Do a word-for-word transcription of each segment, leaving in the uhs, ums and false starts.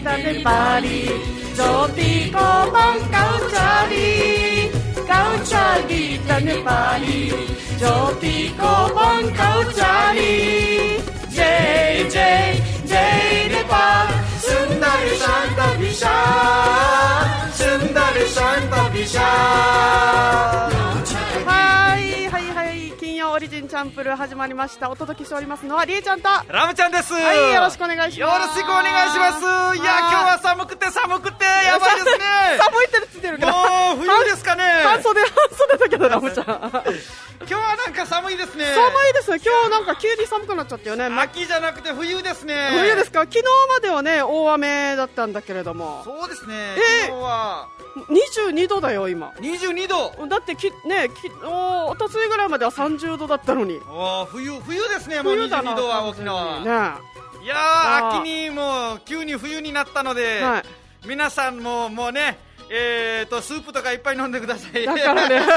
tanne Bali, Joti ko bang kau cari, kau cari tanne Bali, Joti ko bang kau cari. Jai Jai Jai Nepal, Sundar Shanta Vishal, Sundar Shanta Vishal。はいはいはい、金曜オリジンチャンプル始まりました。お届けしておりますのはりえちゃんとラムちゃんです。 はい、よろしくお願いします。 よろしくお願いします。いや、今日は寒くて寒くてやばいですね。 寒いって言ってるけど、 もう冬ですかね。 半袖半袖だけどラムちゃん今日はなんか寒いですね。 寒いですね。今日なんか急に寒くなっちゃったよね。 秋じゃなくて冬ですね。 冬ですか。昨日まではね大雨だったんだけれども。 そうですね、 えー、 昨日はにじゅうにどだよ今。にじゅうにどだってき、ね、きおおとついぐらいまではさんじゅうどだったのに。 お冬冬ですね。もうにじゅうにどは沖縄、ね、いやー、秋にもう急に冬になったので、はい、皆さんももうね、えーとスープとかいっぱい飲んでください。 だからね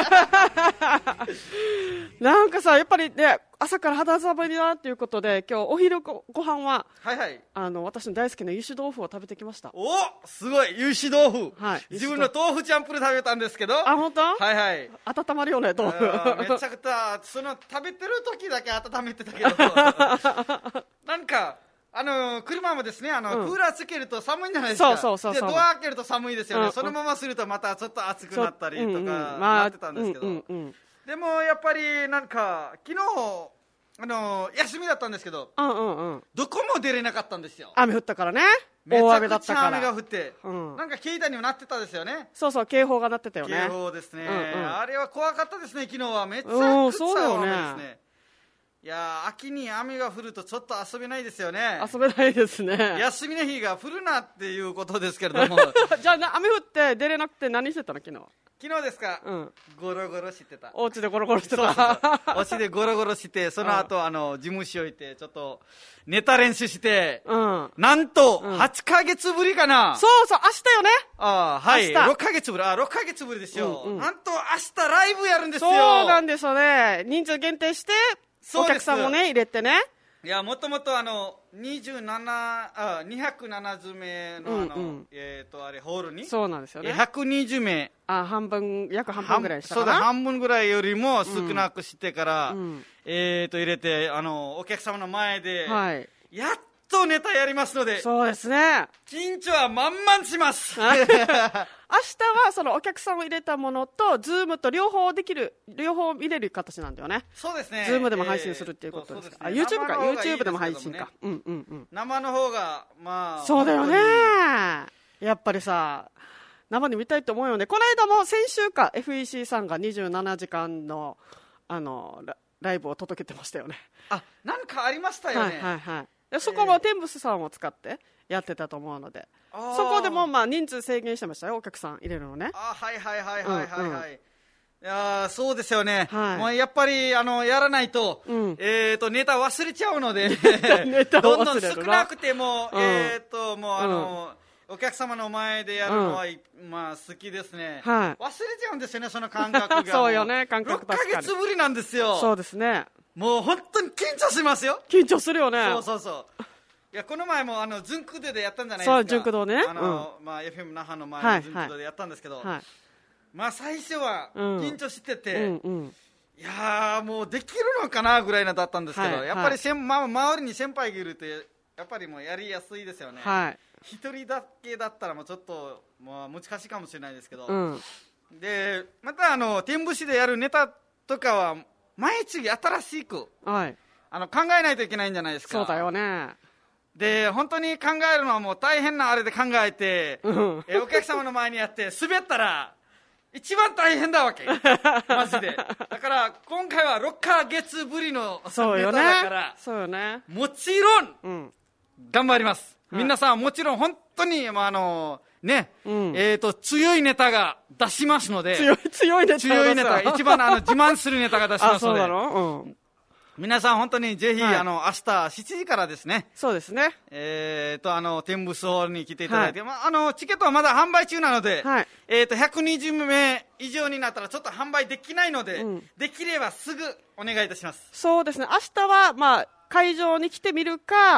なんかさ、やっぱりね朝から肌寒いなということで、今日お昼 ご, ご飯は、 はいはい、 あの私の大好きな油脂豆腐を食べてきました。 おすごい、油脂豆腐、 はい、 自分の豆腐チャンプル食べたんですけど。 あ、本当？ はいはい、 温まるよね豆腐。 めちゃくちゃその食べてる時だけ温めてたけどなんかあの車もですね、あの、うん、クーラーつけると寒いんじゃないですか。 そうそうそうそう。 でドア開けると寒いですよね、うん、そのままするとまたちょっと暑くなったりとか、うんうん、なってたんですけど、うんうんうん、でもやっぱりなんか昨日あの休みだったんですけど、うんうんうん、どこも出れなかったんですよ。 雨降ったからね。 大雨だったから。めちゃくちゃ雨が降って、うん、なんか警報にもなってたですよね。 そうそう、警報が鳴ってたよね。 警報ですね、うんうん、あれは怖かったですね。昨日はめちゃくちゃ雨ですね。いやー、秋に雨が降るとちょっと遊べないですよね。 遊べないですね。 休みの日が降るなっていうことですけれどもじゃあ雨降って出れなくて何してたの昨日は。 昨日ですか、うん、ゴロゴロしてた。 お家でゴロゴロしてた。 そうそうお家でゴロゴロしてその後あの事務所行ってちょっとネタ練習して、うん、なんとはちかげつぶりかな、うん、そうそう明日よね。 あはいろっかげつぶり、あろっかげつぶりですよ、うんうん、なんと明日ライブやるんですよ。 そうなんですよね。人数限定してお客さんもね入れてね。 いや、もともとあのにじゅうななあにひゃくななじゅうめいのあの、うんうん、えっ、ー、とあれホールにそうなんですよね、 ひゃくにじゅうめい、 あ半分約半分ぐらいしたかな。 そうだ、半分ぐらいよりも少なくしてから、うん、えっ、ー、と入れてあのお客様の前で、はい、やっとネタやりますので。 そうですね、 緊張は満々します明日はそのお客さんを入れたものとズームと両方できる、両方見れる形なんだよね。 そうですね、 ズームでも配信するっていうことですか、えー、ね、あ YouTube か YouTube でも配信か、うんうんうん、 生の方がまあそうだよね。やっぱりさ生で見たいと思うよね。この間も先週か エフイーシー さんがにじゅうななじかんのあの ラ, ライブを届けてましたよね。 あ、なんかありましたよね。 はいはいはい、そこもテンブスさんを使ってやってたと思うので、そこでもまあ人数制限してましたよ、お客さん入れるのね。 あ、はいはいはいはいはいはい、うんうん、いやそうですよね、はい、もうやっぱりあのやらないと、うん、えーとネタ忘れちゃうのでどんどん少なくても、うん、えーともうあの、うん、お客様の前でやるのは、うん、まあ好きですね、はい、忘れちゃうんですよね、その感覚がそうよね、感覚確かにろっかげつぶりなんですよ。 そうですね、 もう本当に緊張しますよ。 緊張するよね。 そうそうそう、いやこの前もあのズンクドでやったんじゃないですか。 そう、ズンクドね、 あの、うん、まあ、エフエム 那覇の前のズンクドでやったんですけど、はいはい、まあ最初は緊張してて、うんうんうん、いやもうできるのかなぐらいのだったんですけど、はい、やっぱりせん、はい、まあ、周りに先輩がいるとやっぱりもうやりやすいですよね。はい、一人だけだったらもうちょっともう難しいかもしれないですけど、うん、でまたあの天節でやるネタとかは毎日新しく、はい、あの考えないといけないんじゃないですか。 そうだよね。 で本当に考えるのはもう大変なあれで考えて、うん、えお客様の前にやって滑ったら一番大変だわけマジで。だから今回はろっかげつぶりのネタだから、 そうよね、 もちろん、うん、頑張ります、はい、皆さんもちろん本当に、まああのね、うん、えーと強いネタが出しますので、 強い強いネタ強いネタ一番あの自慢するネタが出しますので、 あ、そうだろ、うん、 皆さん本当にぜひ、はい、あの明日しちじからですね。 そうですね。 えーとあの天ブスホールに来ていただいて、はい、まあ、あのチケットはまだ販売中なので、はい、えーとひゃくにじゅうめい以上になったらちょっと販売できないので、うん、できればすぐお願いいたします。 そうですね。明日はまあ会場に来てみるか、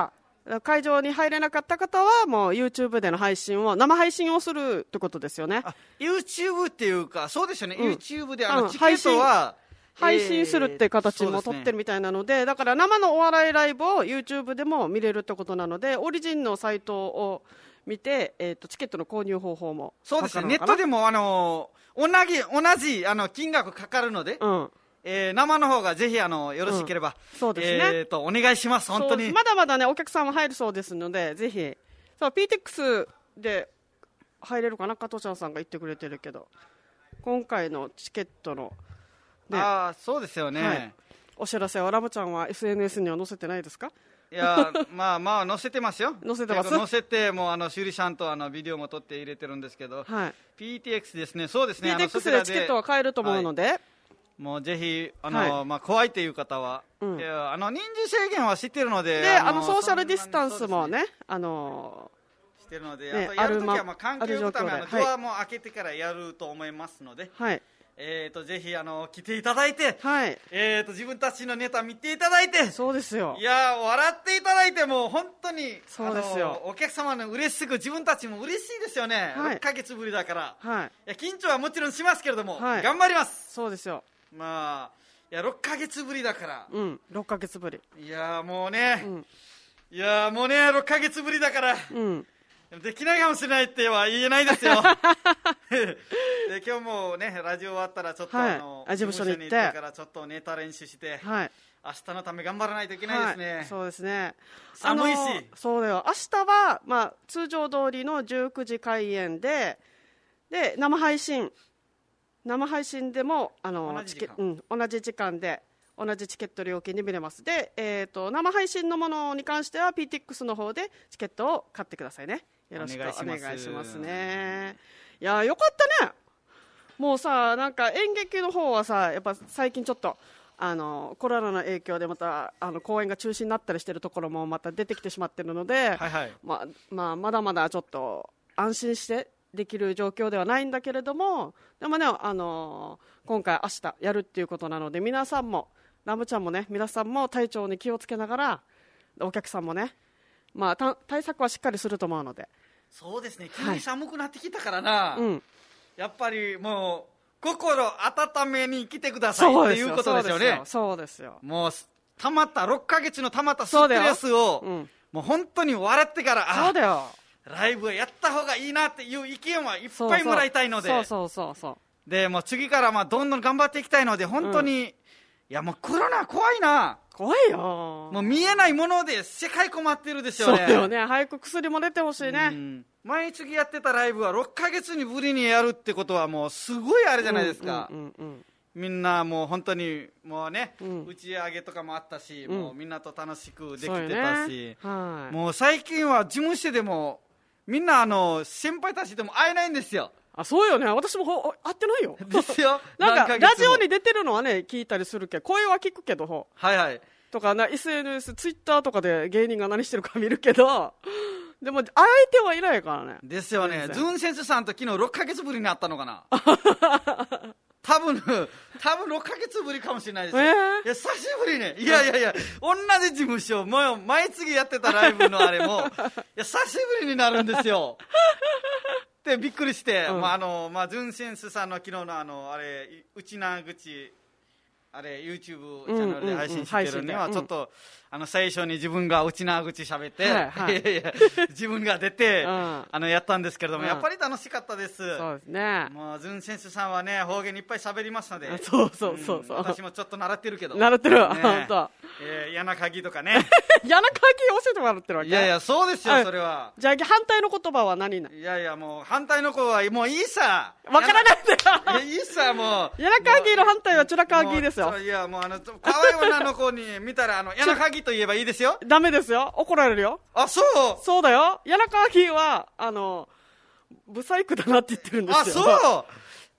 会場に入れなかった方はもう YouTube での配信を生配信をするってことですよね。 あ YouTube っていうかそうですよね、うん、YouTube であのチケットは、 うん、配信するって形も取ってるみたいなの で,、えーでね、だから生のお笑いライブを YouTube でも見れるってことなのでオリジンのサイトを見て、えー、とチケットの購入方法もそうですね、ネットでもあの同じ同じあの金額かかるので、うんえー、生の方がぜひあのよろしければ、 うん、そうですね、 えー、とお願いします。本当にまだまだねお客さんも入るそうですのでぜひそう ピーテックス で入れるかな、加藤ちゃんさんが言ってくれてるけど今回のチケットの、 ね、あそうですよね、はい、 お知らせはラムちゃんは エスエヌエス には載せてないですか？ いやまあまあ載せてますよ載せてます載せてもうあの修理さんとあのビデオも撮って入れてるんですけど、はい、ピーティーエックス ですね。そうですねピーティーエックス でチケットは買えると思うので、はいもうぜひあの、はいまあ、怖いという方は、うん、いやあの人数制限は知ってるので、 であのソーシャルディスタンスもね、あのー、知ってるので、ね、あとやるときはまあ関係を置くためあのドアも開けてからやると思いますので、はいえー、とぜひあの来ていただいて、はいえー、と自分たちのネタ見ていただいて、 そうですよ、 いや笑っていただいてもう本当にそうですよ、 あのお客様の嬉しく自分たちも嬉しいですよね、はい、ろっかげつぶりだから、はい、いや緊張はもちろんしますけれども、はい、頑張ります。 そうですよ、 まあいやろっかげつぶりだから、 うん、ろっかげつぶり、 いやもうね、うん、いやもうねろっかげつぶりだから、うん、できないかもしれないっては言えないですよで今日もねラジオ終わったらちょっと、はい、あの事務所に行ってからちょっとネタ練習して、はい、明日のため頑張らないといけないですね、はい、 そうですね、 寒いし、 そうだよ、明日は、まあ、通常通りのじゅうくじ開演でで生配信生配信でもあの同じ時間、 うん、同じ時間で同じチケット料金で見れますで、えー、と生配信のものに関しては ピーティーエックス の方でチケットを買ってくださいね。よろしくお願いしますね。いやよかったね。もうさなんか演劇の方はさやっぱ最近ちょっとあのコロナの影響でまたあの公演が中止になったりしているところもまた出てきてしまっているので、はいはいまあまあ、まだまだちょっと安心してできる状況ではないんだけれども、でもね、あのー、今回明日やるっていうことなので皆さんもラムちゃんもね皆さんも体調に気をつけながらお客さんもね、まあ、対策はしっかりすると思うので。 そうですね、急に寒くなってきたからな、はいうん、やっぱりもう心温めに来てくださいっていうことですよね。 そうですよ、 もうたまったろっかげつのたまったストレスを、うん、もう本当に笑ってからそうだよライブはやった方がいいなっていう意見はいっぱいもらいたいので、 そうそうそうそうでもう次からまあどんどん頑張っていきたいので本当に、うん、いやもうコロナ怖いな、 怖いよ、 もう見えないもので世界困ってるですよね。 そうよね、早く薬も出てほしいね、うん、 毎月やってたライブはろっかげつにぶりにやるってことはもうすごいあれじゃないですか、うんうんうんうん、みんなもう本当にもうね、うん、打ち上げとかもあったし、うん、もうみんなと楽しくできてたし、ねはい、もう最近は事務所でもみんなあの先輩たちでも会えないんですよ。 あ、そうよね、私も会ってないよですよなんかラジオに出てるのはね聞いたりするけど声は聞くけど、 はいはいとかな エスエヌエス ツイッターとかで芸人が何してるか見るけどでも相手はいないからね。 ですよね、ズンセンスさんと昨日ろっかげつぶりに会ったのかな多分多分ろっかげつぶりかもしれないですよ、えー、いや久しぶりね、いやいやいや同じ事務所もう毎月やってたライブのあれもいや久しぶりになるんですよってびっくりして、うんまああのまあ、ズンセンスさんの昨日のあのあれ内な口あれ YouTube チャンネルで配信してるにはちょっとあの最初に自分が内な口喋って、はいはい、自分が出て、うん、あのやったんですけれども、うん、やっぱり楽しかったです。 そうですね、 もうズンセンスさんはね方言いっぱい喋りますので、 そうそうそうそう、 うん、私もちょっと習ってるけど習ってる、ね、本当、 えー、柳鍵とかね柳鍵教えてもらってるわけ。 いやいやそうですよそれは。 じゃあ反対の言葉は何な。 いやいやもう反対の子はもういいさわからないんだよいいさもう柳鍵の反対はチュラ鍵ですよ。 いやもうあの可愛い女の子に見たらあの柳鍵と言えばいいですよ。 ダメですよ、怒られるよ。 あ、そうそうだよ、柳鍵はあのブサイクだなって言ってるんですよ。 あ、そう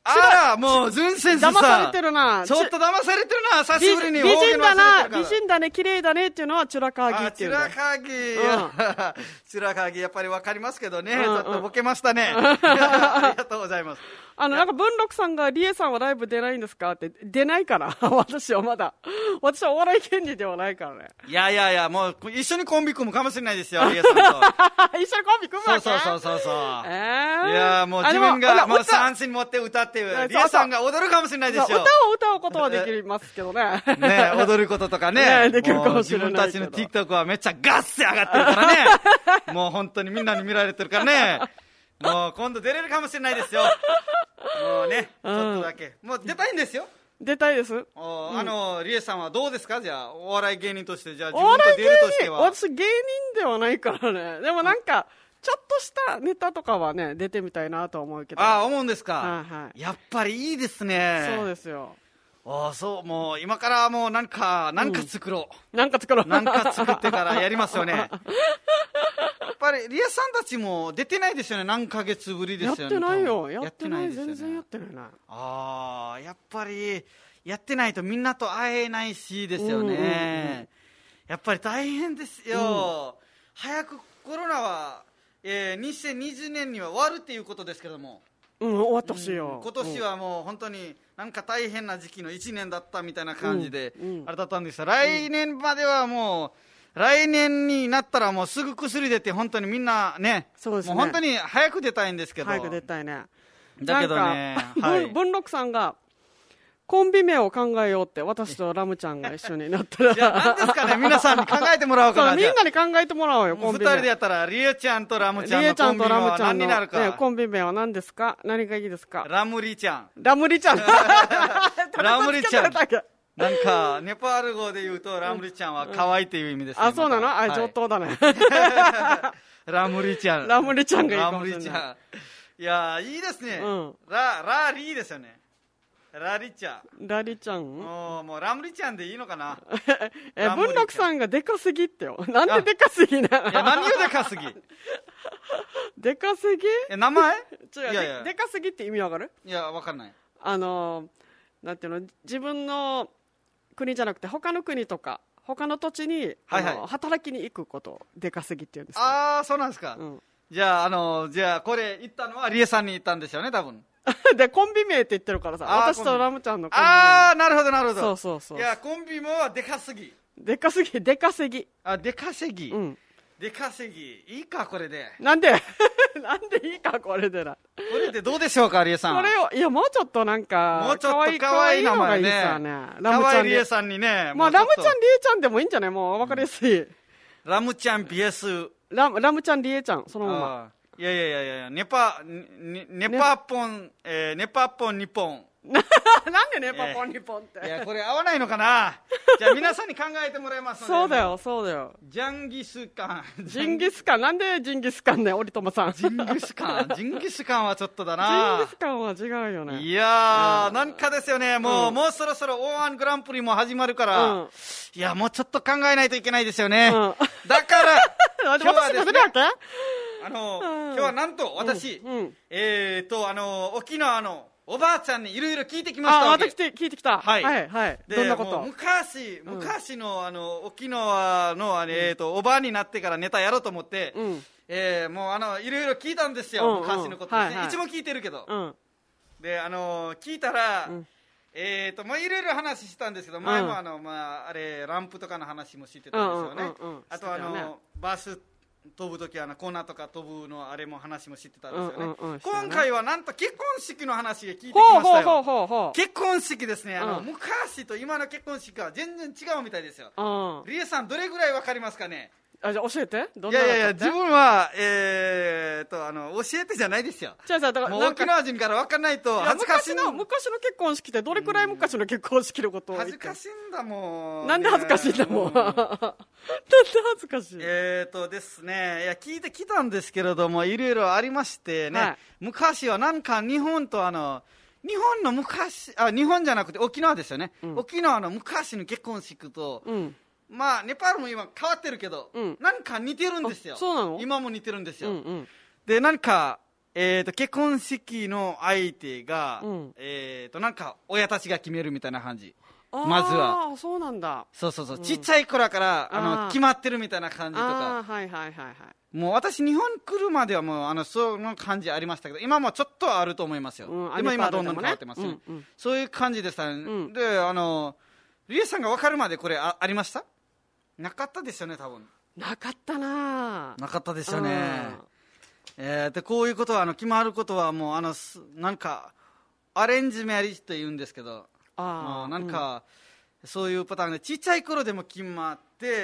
あら、もう、ズン先生さん。 騙されてるな。 ちょっと騙されてるな、久しぶりに。 美人だな、美人だね、綺麗だねっていうのは、チュラカーギーっていうんだ。 チュラカーギー。チュラカーギー、やっぱりわかりますけどね。ちょっとボケましたね。ありがとうございます。 あの、なんか、文禄さんが、リエさんはライブ出ないんですかって、出ないから。私はまだ。私はお笑い芸人ではないからね。 いやいやいや、もう、一緒にコンビ組むかもしれないですよ、リエさんと。 一緒にコンビ組むわけそうそうそうそう。 えー、 いや、もう自分が、もう三振持って歌って、リエさんが踊るかもしれないですよ。 歌を歌うことはできますけどね。 ね、踊ることとかね。 できるかもしれない。 自分たちの TikTok はめっちゃガッセ上がってるからね。もう本当にみんなに見られてるからね。もう今度出れるかもしれないですよ。もうね、ちょっとだけ。もう出たいんですよ。 出たいです。 あの、リエさんはどうですか、じゃあ、お笑い芸人として、じゃあ自分と出るとしては。 私芸人ではないからね。でもなんか、ちょっとしたネタとかはね、出てみたいなと思うけど。 ああ、思うんですか。 はいはい。 やっぱりいいですね。 そうですよ。 ああ、そう、もう今からもうなんか、なんか作ろう。なんか作ろう。 なんか作ってからやりますよね。やっぱり、リエさんたちも出てないですよね、何ヶ月ぶりですよね。 やってないよ。やってない。全然やってないな。 ああ、やっぱり、やってないとみんなと会えないしですよね。やっぱり大変ですよ。早くコロナは、えー、にせんにじゅうねんには終わるっていうことですけども。 うん、終わってほしいよ。 今年はもう本当になんか大変な時期のいちねんだったみたいな感じで、あれだったんですが、来年まではもう、来年になったらもうすぐ薬出て本当にみんなね、 そうですね、 もう本当に早く出たいんですけど。 早く出たいね。 だけどね、 はい、文禄さんが、コンビ名を考えようって私とラムちゃんが一緒になったらじゃあ何ですかね、皆さんに考えてもらおうかな。 みんなに考えてもらおうよ、コンビ名。 二人でやったらリエちゃんとラムちゃんのコンビ名は何になるか。 ね、コンビ名は何ですか、何がいいですか。 ラムリちゃん。 ラムリちゃんラムリちゃん。なんかネパール語で言うとラムリちゃんは可愛いっていう意味ですね。 あ、そうなの、あ、上等だねラムリちゃん。 ラムリちゃんがいいかもしれない。 ラムリちゃん、いやいいですね。ララリーですよね。ラリちゃん。 ラリちゃん。 もう、もうラムリちゃんでいいのかな。 え、文禄さんがでかすぎってよ。なんででかすぎなの。 いや、何をでかすぎ。 でかすぎ。 え、名前。 違う、いやいやでかすぎって意味わかる。 いや、わかんない。 あの、なんていうの、自分の国じゃなくて、他の国とか。他の土地に、はいはい、働きに行くことをでかすぎって言うんです。 ああ、そうなんですか。うん、じゃあ、あの、じゃあ、これ言ったのはリエさんに言ったんですよね、多分。 でコンビ名って言ってるからさ、私とラムちゃんのコンビ名。 ああ、なるほどなるほど。 そうそうそう。 いや、コンビ名はでかすぎ。 でかすぎ、でかすぎ。 あ、でかすぎ。 うん。 でかすぎ。いいか、これで。 なんでなんでいいか、これでな。 これでどうでしょうか、リエさん。 これを、いや、もうちょっとなんか、 もうちょっと可愛い名前ね。 ラムちゃんリエさんにね。 まあ、ラムちゃん、リエちゃんでもいいんじゃない、もう分かりやすい。 ラムちゃん、ピエス。 ラム、ラムちゃん、リエちゃん、そのまま。 いやいやいやいや、ネパ、ネ、ネパポン、えー、ネパポン日本。 なんでネパポン日本って。 いや、これ合わないのかな。じゃあ皆さんに考えてもらいますので。 そうだよ、そうだよ。 ジャンギスカン。 ジンギスカン、なんでジンギスカンね、折友さん。 ジンギスカン、ジンギスカンはちょっとだな。 ジンギスカンは違うよね。 いやー、なんかですよね、もう、もうそろそろオーワングランプリも始まるから、いや、もうちょっと考えないといけないですよね。だから、 今日はですね、 あの、今日はなんと私、えーと、あの、沖縄のおばあちゃんにいろいろ聞いてきました。 あ、また聞いてきた。はい。はい。 どんなこと？昔、昔のあの、沖縄の、えーと、おばあになってからネタやろうと思って、えー、もうあの、いろいろ聞いたんですよ、昔のことですね。一番聞いてるけど。で、あの、聞いたら、えーと、もういろいろ話したんですけど、前もあの、まあ、あれ、ランプとかの話も知ってたんですよね。あとあの、バス、飛ぶときはコーナーとか飛ぶのあれも話も知ってたんですよね。今回はなんと結婚式の話で聞いてきましたよ。結婚式ですね。あの、昔と今の結婚式は全然違うみたいですよ。リエさんどれぐらいわかりますかね。 あ、じゃあ教えて。 どんな。いやいやいや、自分はえーとあの教えてじゃないですよ。 じゃあだからもう沖縄人から分かんないと恥ずかしい。 昔の昔の結婚式ってどれくらい昔の結婚式のことを恥ずかしいんだもん。 なんで恥ずかしいんだもん。なんで恥ずかしい。 えーとですね、いや聞いてきたんですけれどもいろいろありましてね。昔はなんか日本とあの日本の昔あ日本じゃなくて沖縄ですよね。沖縄の昔の結婚式と。まあネパールも今変わってるけど、うん、なんか似てるんですよ。 そうなの？ 今も似てるんですよ。うんうん、で何かえー、と結婚式の相手が、うん、えー、となんか親たちが決めるみたいな感じ。まずは。 ああ、そうなんだ。 そうそうそう、うん、ちっちゃい頃からあの決まってるみたいな感じとか。 あ、はいはいはいはい。 もう私日本来るまではもうあのその感じありましたけど、今もちょっとあると思いますよ。うん、今今どんどん変わってますね。うんうん、そういう感じでしたね。うん、で、あのリエさんが分かるまでこれ あ, ありました？なかったですよね、多分。 なかったな。 なかったですよね。えー、でこういうことはあの決まることはもうあのなんかアレンジメリッジと言うんですけど、あなんか、うん、そういうパターンでちっちゃい頃でも決まって、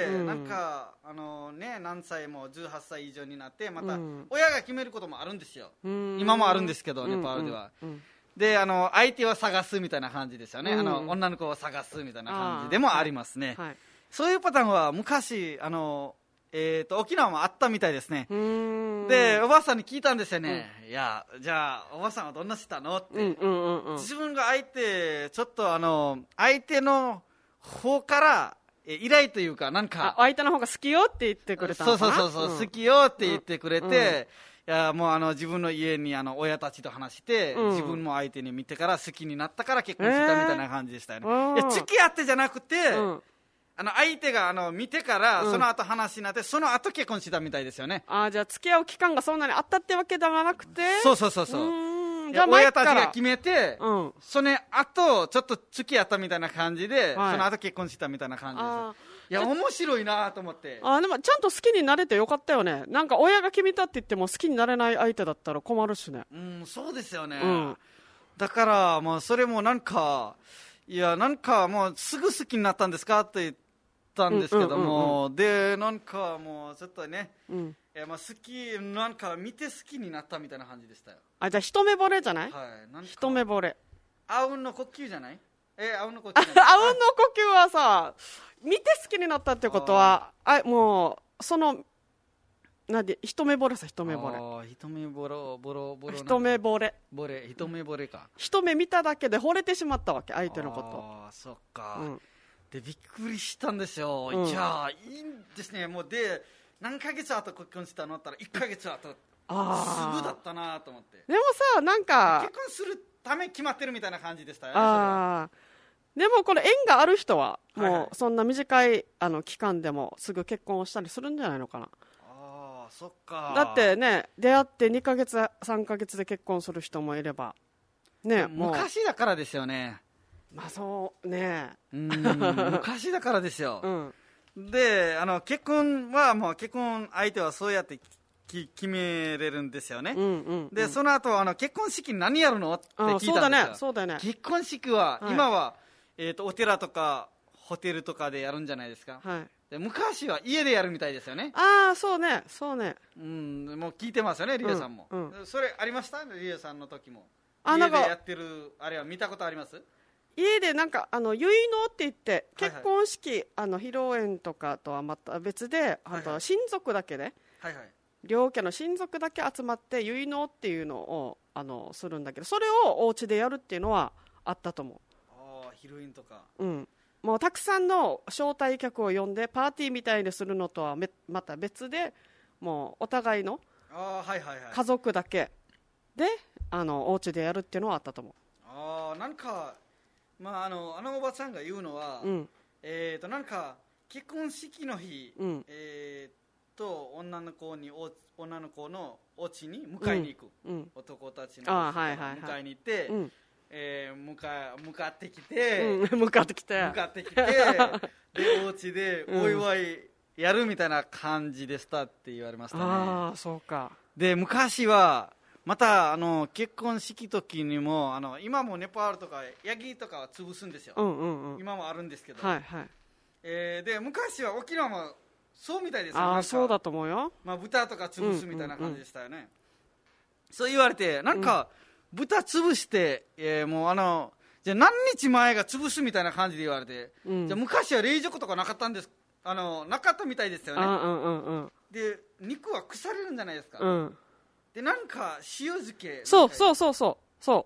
うん、なんかあの、ね、何歳もじゅうはっさい以上になってまた親が決めることもあるんですよ、うん、今もあるんですけど、ネパールでは、うんうんうん、であの相手を探すみたいな感じですよね、うん、あの女の子を探すみたいな感じでもありますね、はいはい、そういうパターンは昔あのえー、と沖縄もあったみたいですね。でおばあさんに聞いたんですよね、うん、いやじゃあおばあさんはどんなしたのって、うんうんうんうん、自分が相手ちょっとあの相手の方から依頼というかなんか相手の方が好きよって言ってくれたのかな。 そうそうそうそう、うん、好きよって言ってくれて、うんうん、いやもうあの自分の家にあの親たちと話して、うん、自分も相手に見てから好きになったから結婚したみたいな感じでしたよね、えー、いや付き合ってじゃなくて、うんあの相手があの見てから、うん、その後話になってその後結婚したみたいですよね。 あ、じゃあ付き合う期間がそんなにあったってわけではなくて、 そうそうそうそう、うーん、じゃあ親たちが決めて、うん、その後ちょっと付き合ったみたいな感じで、はい、その後結婚したみたいな感じです。いや面白いなと思って。 あ、でもちゃんと好きになれてよかったよね。なんか親が決めたって言っても好きになれない相手だったら困るしね。 うん、そうですよね、うん、だからもうそれもなんかいやなんかもうすぐ好きになったんですかって言ってたんですけども、うんうんうん、でなんかもうちょっとね、うん、いやまあ好きなんか見て好きになったみたいな感じでしたよ。 あ、じゃあ一目惚れじゃない？はい、なんか一目惚れ。 あうんの呼吸じゃない？えあうんの呼吸あうんの呼吸はさ見て好きになったってことはあもうそのなんで一目惚れさ一目惚れ。あ一目惚れボロボロ一目惚れ惚れ一目惚れか。 一目見ただけで惚れてしまったわけ相手のこと。 あそっか。うんでびっくりしたんですよ、うん、じゃあいいんですね。もうで何ヶ月後結婚したのって言ったらいっかげつ後すぐだったなと思って。 でもさなんか結婚するため決まってるみたいな感じでしたよね。 あでもこれ縁がある人はもうそんな短いあの期間でもすぐ結婚をしたりするんじゃないのかな。 あそっか。 だってね出会ってにかげつさんかげつで結婚する人もいればねもう昔だからですよね。 まあそうねうん昔だからですよ、うん、であの結婚はもう結婚相手はそうやってき決めれるんですよね、うんうんうん、でその後あの結婚式何やるのって聞いたんですよ。そうだねそうだね。結婚式は、はい、今は、えーと、お寺とかホテルとかでやるんじゃないですか、はい、で昔は家でやるみたいですよね。 ああそうねそうね、 うん、もう聞いてますよねリエさんも、うんうん、それありましたリエさんの時もあ家でやってるあれは見たことあります？ 家でなんかあの結納って言って結婚式、はいはい、あの披露宴とかとはまた別で、はいはい、あと親族だけで、はいはい、両家の親族だけ集まって結納っていうのをあのするんだけど、それをお家でやるっていうのはあったと思う。 ああ披露宴とか、 うん、もうたくさんの招待客を呼んでパーティーみたいにするのとはめまた別でもうお互いの家族だけであのお家でやるっていうのはあったと思う。 ああなんかまあ、あのあのおばちゃんが言うのは、うん、えーとなんか結婚式の日、うん、えー、と女の子にお女の子のお家に迎えに行く、うん、男たちの迎えに行って、うん、えー、向か向かってきて、 うん、向かってきて向かってきてでお家でお祝いやるみたいな感じでしたって言われましたね。 ああそうか。 で昔はまたあの結婚式時にもあの今もネパールとかヤギとかは潰すんですよ、うんうんうん、今もあるんですけど、はいはい、えー、で昔は沖縄もそうみたいですよ。 ああそうだと思うよ、 まあ、豚とか潰すみたいな感じでしたよね、うんうんうん、そう言われてなんか、うん、豚潰して、えー、もうあのじゃあ何日前が潰すみたいな感じで言われて、うん、じゃあ昔は冷蔵庫とかなかったんですあのなかったみたいですよね、うんうんうん、で肉は腐れるんじゃないですか、うん、でなんか塩漬けそうそうそうそうそう、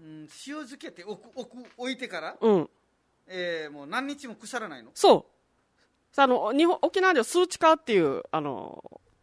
うん、塩漬けって置く置く置いてから、うんえー、もう何日も腐らないの。 そうさあの日本沖縄では数値化っていうあの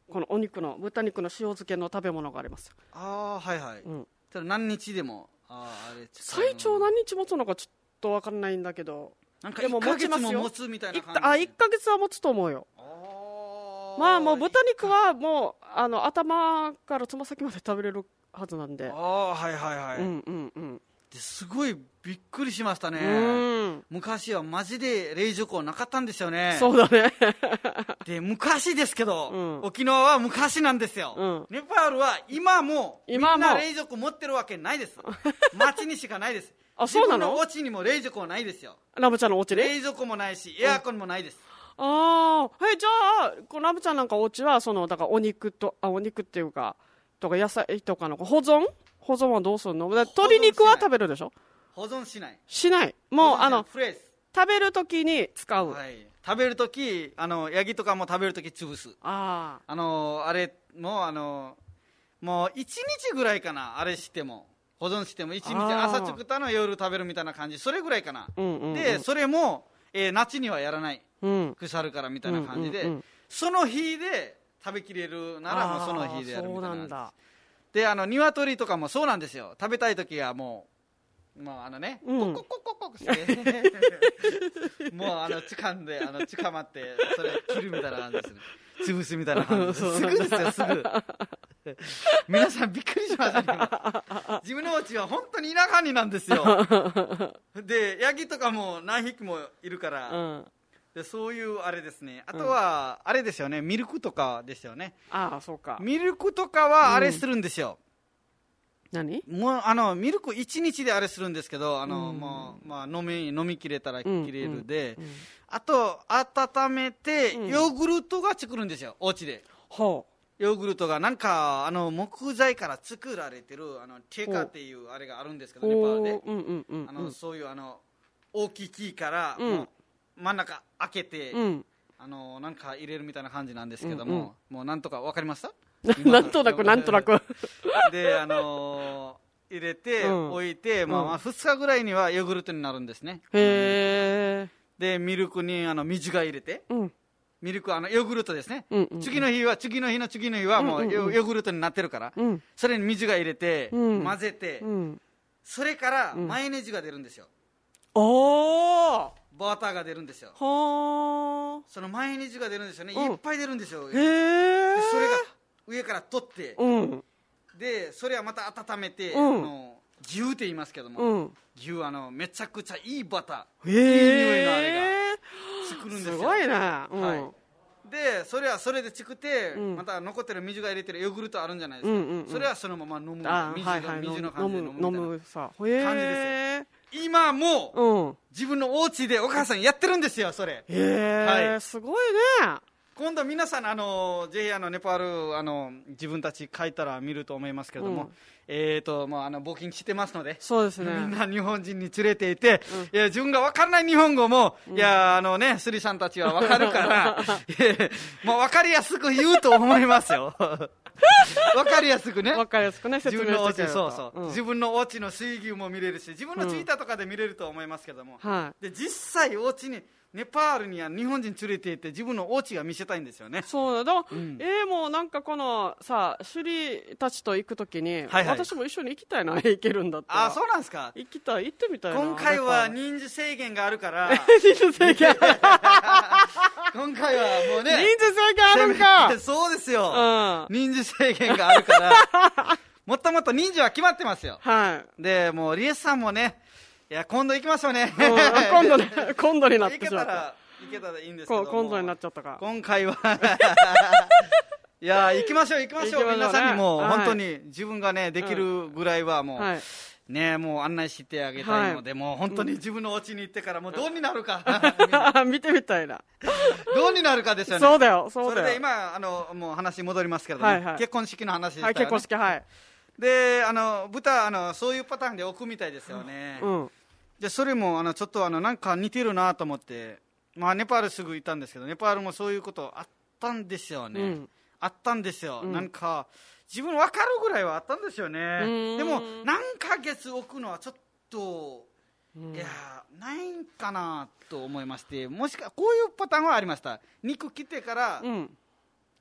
このお肉の豚肉の塩漬けの食べ物があります。 ああはいはい、うん、ただ何日でもああれ最長何日持つのかちょっと分かんないんだけど、 なんかいっかげつも持つみたいな感じ。 あいっかげつは持つと思うよ。まあもう豚肉はもうあの頭からつま先まで食べれるはずなんで。 ああはいはいはい、うんうんうん、ですごいびっくりしましたね、うん、昔はマジで冷蔵庫なかったんですよね。 そうだねで昔ですけど、うん、沖縄は昔なんですよ、うん、ネパールは今もみんな冷蔵庫持ってるわけないです街にしかないですあ、そうなの？ 自分のお家にも冷蔵庫はないですよ。 ラブちゃんのお家で冷蔵庫もないしエアコンもないです、 うん、ああ、はい、じゃあこのラブちゃんなんかお家はそのだからお肉とあお肉っていうかとか野菜とかの保存保存はどうするの？鶏肉は食べるでしょ？ 保存しないしないもうあのフレーズ食べるときに使う、 はい、食べるときあのヤギとかも食べるとき潰す。ああのあれもあのもういちにちぐらいかな、あれしても保存してもいちにち朝作ったの夜食べるみたいな感じ、それぐらいかな、うんうんうん、でそれも、えー、夏にはやらない、うん、腐るからみたいな感じで、うんうんうん、その日で食べきれるならもうその日でやるみたいな。そうなんだ。であの鶏とかもそうなんですよ。食べたいときはもうもうあのね、うん、コココココしてもうあの掴んであの掴まってそれ切るみたいな感じですね。潰すみたいな感じですすぐですよすぐ皆さんびっくりしましたね。自分のお家は本当に田舎になんですよでヤギとかも何匹もいるから、うん、でそういうあれですね。あとは、うん、あれですよね、ミルクとかですよね。 ああそうか。 ミルクとかはあれするんですよ、 うん、何もうあのミルクいちにちであれするんですけど、あの、うん、もうまあ、飲み飲みきれたら切れるで、うんうんうん、あと温めてヨーグルトが作るんですよ、お家で、はあ、ヨーグルトがなんかあの木材から作られてるあのテカっていうあれがあるんですけど、ネパールで、うんうんうんうん、あのそういうあの大きい木から、うん、もう真ん中開けて、うん、あのなんか入れるみたいな感じなんですけども、うんうん、もうなんとか分かりましたなんとなくなんとなくであのー、入れて、うん、置いて、まあ、まあふつかぐらいにはヨーグルトになるんですね。へー。でミルクにあの水が入れて、うん、ミルクあのヨーグルトですね、うんうんうん、次の日は次の日の次の日はもうヨーグルトになってるから、うん、それに水が入れて、うん、混ぜて、うん、それからマヨネーズが出るんですよ、うん、おーバターが出るんですよ。はそのマヨネーズが出るんですよね、うん、いっぱい出るんですよ。へー。でそれが上から取って、うん、でそれはまた温めて、うん、あの牛って言いますけども、うん、牛あのめちゃくちゃいいバター、いい匂いのあれが作るんですよ。すごいな、うん、はい、でそれはそれで作って、うん、また残ってる水が入れてるヨーグルトあるんじゃないですか、うんうんうん、それはそのまま飲む水が、はいはい、水の感じで飲むみたいな感じですよ。今も、うん、自分のお家でお母さんやってるんですよそれ。へー、はい、すごいね。今度皆さんあのぜひあのネパールあの自分たち書いたら見ると思いますけれども、うん、えーとまあ、あの募金してますので、そうですね、みんな日本人に連れていて、うん、いや自分が分からない日本語も、うん、いやあのねスリさんたちは分かるからもう分かりやすく言うと思いますよ分かりやすくね、分かりやすくね、説明してくれると。自分のお家、そうそう、うん、自分のお家の水牛も見れるし自分のツイッターとかで見れると思いますけども、うん、で実際お家にネパールには日本人連れて行って自分のお家が見せたいんですよね。そうだ、うん、えー、もうなんかこのさ首里たちと行くときに、はいはい、私も一緒に行きたいな行けるんだったら。あ、そうなんですか。行きたい、行ってみたいな。今回は人数制限があるから人数制限今回はもうね人数制限あるんかそうですよ、うん、人数制限があるからもっともっと人数は決まってますよ、はい、でもうリエスさんもね、いや今度行きましょうね、うん、今度ね今度になってしまった。行けたらいいんですけども、今度になっちゃったか今回はいや行きましょう行きましょう、皆さんにも、はい、本当に自分がねできるぐらいはもう、はい、ねもう案内してあげたいので、はい、もう本当に自分のお家に行ってからもうどうになるか見てみたいなどうになるかですよね。そうだよそうだよ。それで今あのもう話戻りますけれども、はいはい、結婚式の話でしたよね、はい、結婚式、はい、であの豚あのそういうパターンで置くみたいですよね、うん、でそれもあのちょっとあのなんか似てるなと思って、まあ、ネパールすぐ行ったんですけど、ネパールもそういうことあったんですよね、うん、あったんですよ、うん、なんか自分分かるぐらいはあったんですよね。でも何ヶ月置くのはちょっと、うん、いやないんかなと思いまして、もしかこういうパターンはありました。肉切ってから、うん、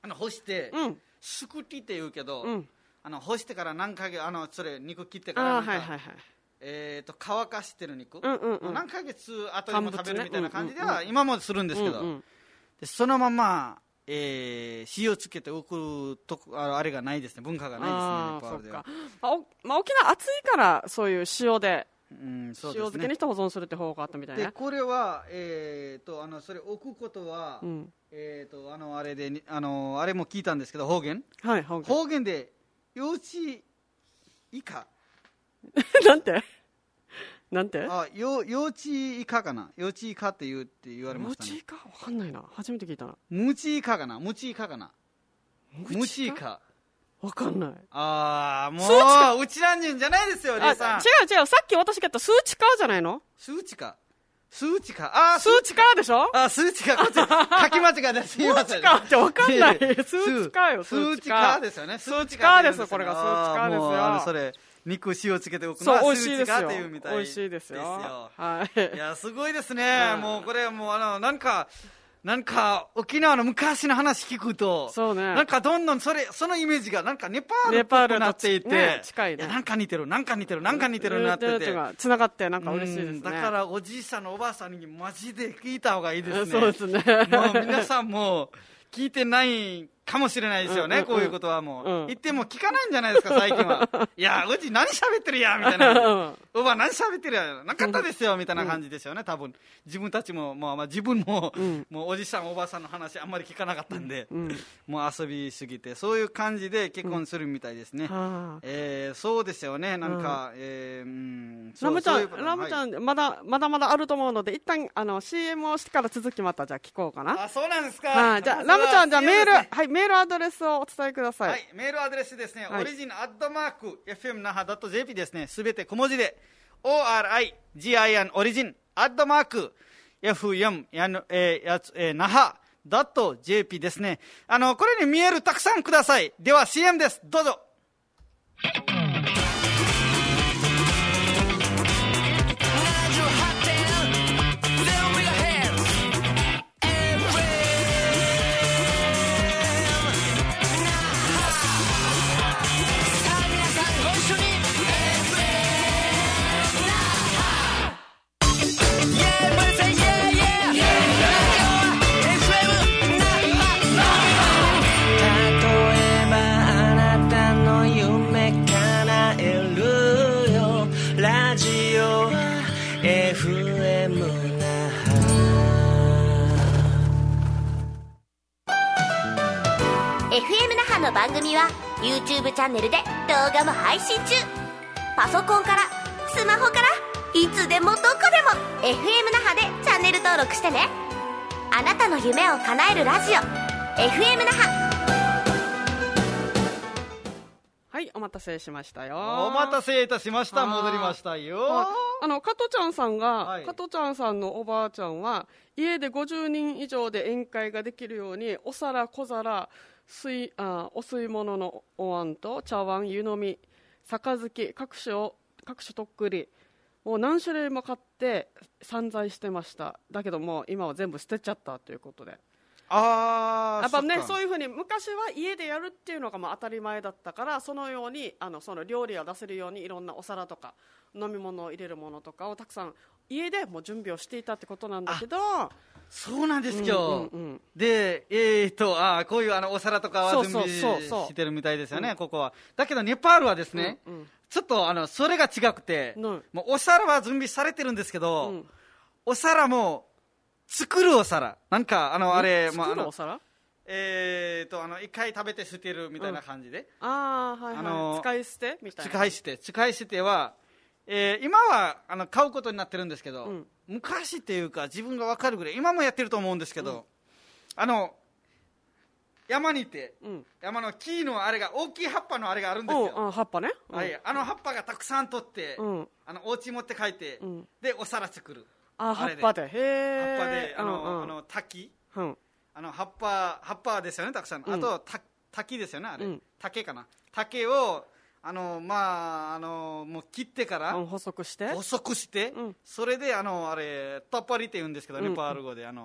あの干して、うん、すくきって言うけど、うん、あの干してから何ヶ月あのそれ肉切ってからなんか、はいはいはい、えー、と乾かしてる肉、うんうんうん、何ヶ月後にも食べるみたいな感じでは今もするんですけど、うんうん、でそのまま、えー、塩つけて送るとあれがないですね、文化がないですね。あそうか、まあおまあ、沖縄暑いからそういう塩で、うん、そうですね、塩漬けにして保存するって方法があったみたいな。 でこれは、えー、とあのそれ置くことは、うん、えー、とあのあれであのあれも聞いたんですけど方言、はい、方言方言で幼稚以下なんてなんてあよ幼稚以下かな、幼稚以下って言うって言われましたね。 幼稚以下わかんないな、初めて聞いたな。 無知以下かな、無知以下かな、無知以下わかんない。 ああもううちなんじゅんじゃないですよ、リエさん。 違う違う、さっき私が言った数値化じゃないの。 数値化数値化あ数値化でしょ。 あ数値化こっち書き間違いですみません。 数値化ってわかんない数値化よ、 数値化ですよね。 数値化ですよ、これが数値化ですよ。 あそれ肉塩つけておくのは数値化っていうみたい美味しいですよ。はい。いやすごいですね。もうこれもうあのなんかなんか沖縄の昔の話聞くと、そうね、なんかどんどんそれそのイメージがなんかネパールっぽくなっていて、ね、近いね、いやなんか似てるなんか似てるなんか似てるなっててつながってなんか嬉しいですね。 だからおじいさんのおばあさんにマジで聞いた方がいいですね。 そうですね。 もう皆さんも聞いてないかもしれないですよね、うんうんうん、こういうことはもう、うん、言っても聞かないんじゃないですか最近はいやうち何喋ってるやみたいなおばあ何喋ってるやなかったですよみたいな感じですよね。多分自分たちも、まあ、まあ自分も、うん、もうおじさんおばあさんの話あんまり聞かなかったんで、うん、もう遊びすぎてそういう感じで結婚するみたいですね、うん、えー、そうですよね。なんか、うんえー、うんラムちゃん、ラムちゃん、はい、まだまだまだあると思うので一旦あの シーエム をしてから続きまたじゃあ聞こうかな。 あそうなんですか。 はじゃあラムちゃんじゃあメール、ね、はいメールアドレスをお伝えください。 はい、メールアドレスですね、はい、オリジンアットマーク エフエムナハドットジェーピー ですね。すべて小文字で オーアールアイジーアイエヌ オリジンアットマーク エフエム やの、えー、やつ、えー、ナハドットジェーピー ですね。あのこれに見えるたくさんください。では シーエム です、どうぞ。 エフエム 那覇の番組は YouTube チャンネルで動画も配信中。パソコンからスマホからいつでもどこでも エフエム 那覇でチャンネル登録してね。あなたの夢を叶えるラジオ エフエム 那覇。 はいお待たせしましたよ。 お待たせいたしました。戻りましたよ。 あの加トちゃんさんが、はい、加トちゃんさんのおばあちゃんは家でごじゅうにん以上で宴会ができるようにお皿小皿水あお吸い物のお椀と茶碗湯飲み杯各種を各種とっくりもう何種類も買って散財してました。だけどもう今は全部捨てちゃったということで、 あやっぱねそういうふうに昔は家でやるっていうのがまあ当たり前だったから、そのようにあのその料理を出せるようにいろんなお皿とか飲み物を入れるものとかをたくさん家でもう準備をしていたってことなんだけど。 そうなんですよ、うんうんうん、で、えー、とあこういうあのお皿とかは準備してるみたいですよね、うん、ここは。だけどネパールはですね、うんうん、ちょっとあのそれが違くて、うん、もうお皿は準備されてるんですけど、うん、お皿も作るお皿なんかあのあれ、 まあ、作るお皿えーとあの一回食べて捨てるみたいな感じで、 うん、ああはいはい、あの使い捨てみたいな。 使い捨て使い捨ては、えー、今はあの買うことになってるんですけど、うん、昔っていうか自分が分かるぐらい今もやってると思うんですけど、うん、あの山にいて、うん、山の木のあれが大きい葉っぱのあれがあるんですよ。 あ葉っぱね、 うん、はい、あの葉っぱがたくさん取って、うん、あのお家持って帰って、うん、でお皿作る。 あ葉っぱでへえ葉っぱであの、うんうん、あの滝、うん、あの葉っぱ葉っぱですよねたくさん、うん、あとた滝ですよねあれ、うん、竹かな竹をあのまああのもう切ってから、 うん、細くして細くして、うん、それであのあれタッパリって言うんですけど、うん、ネパール語であの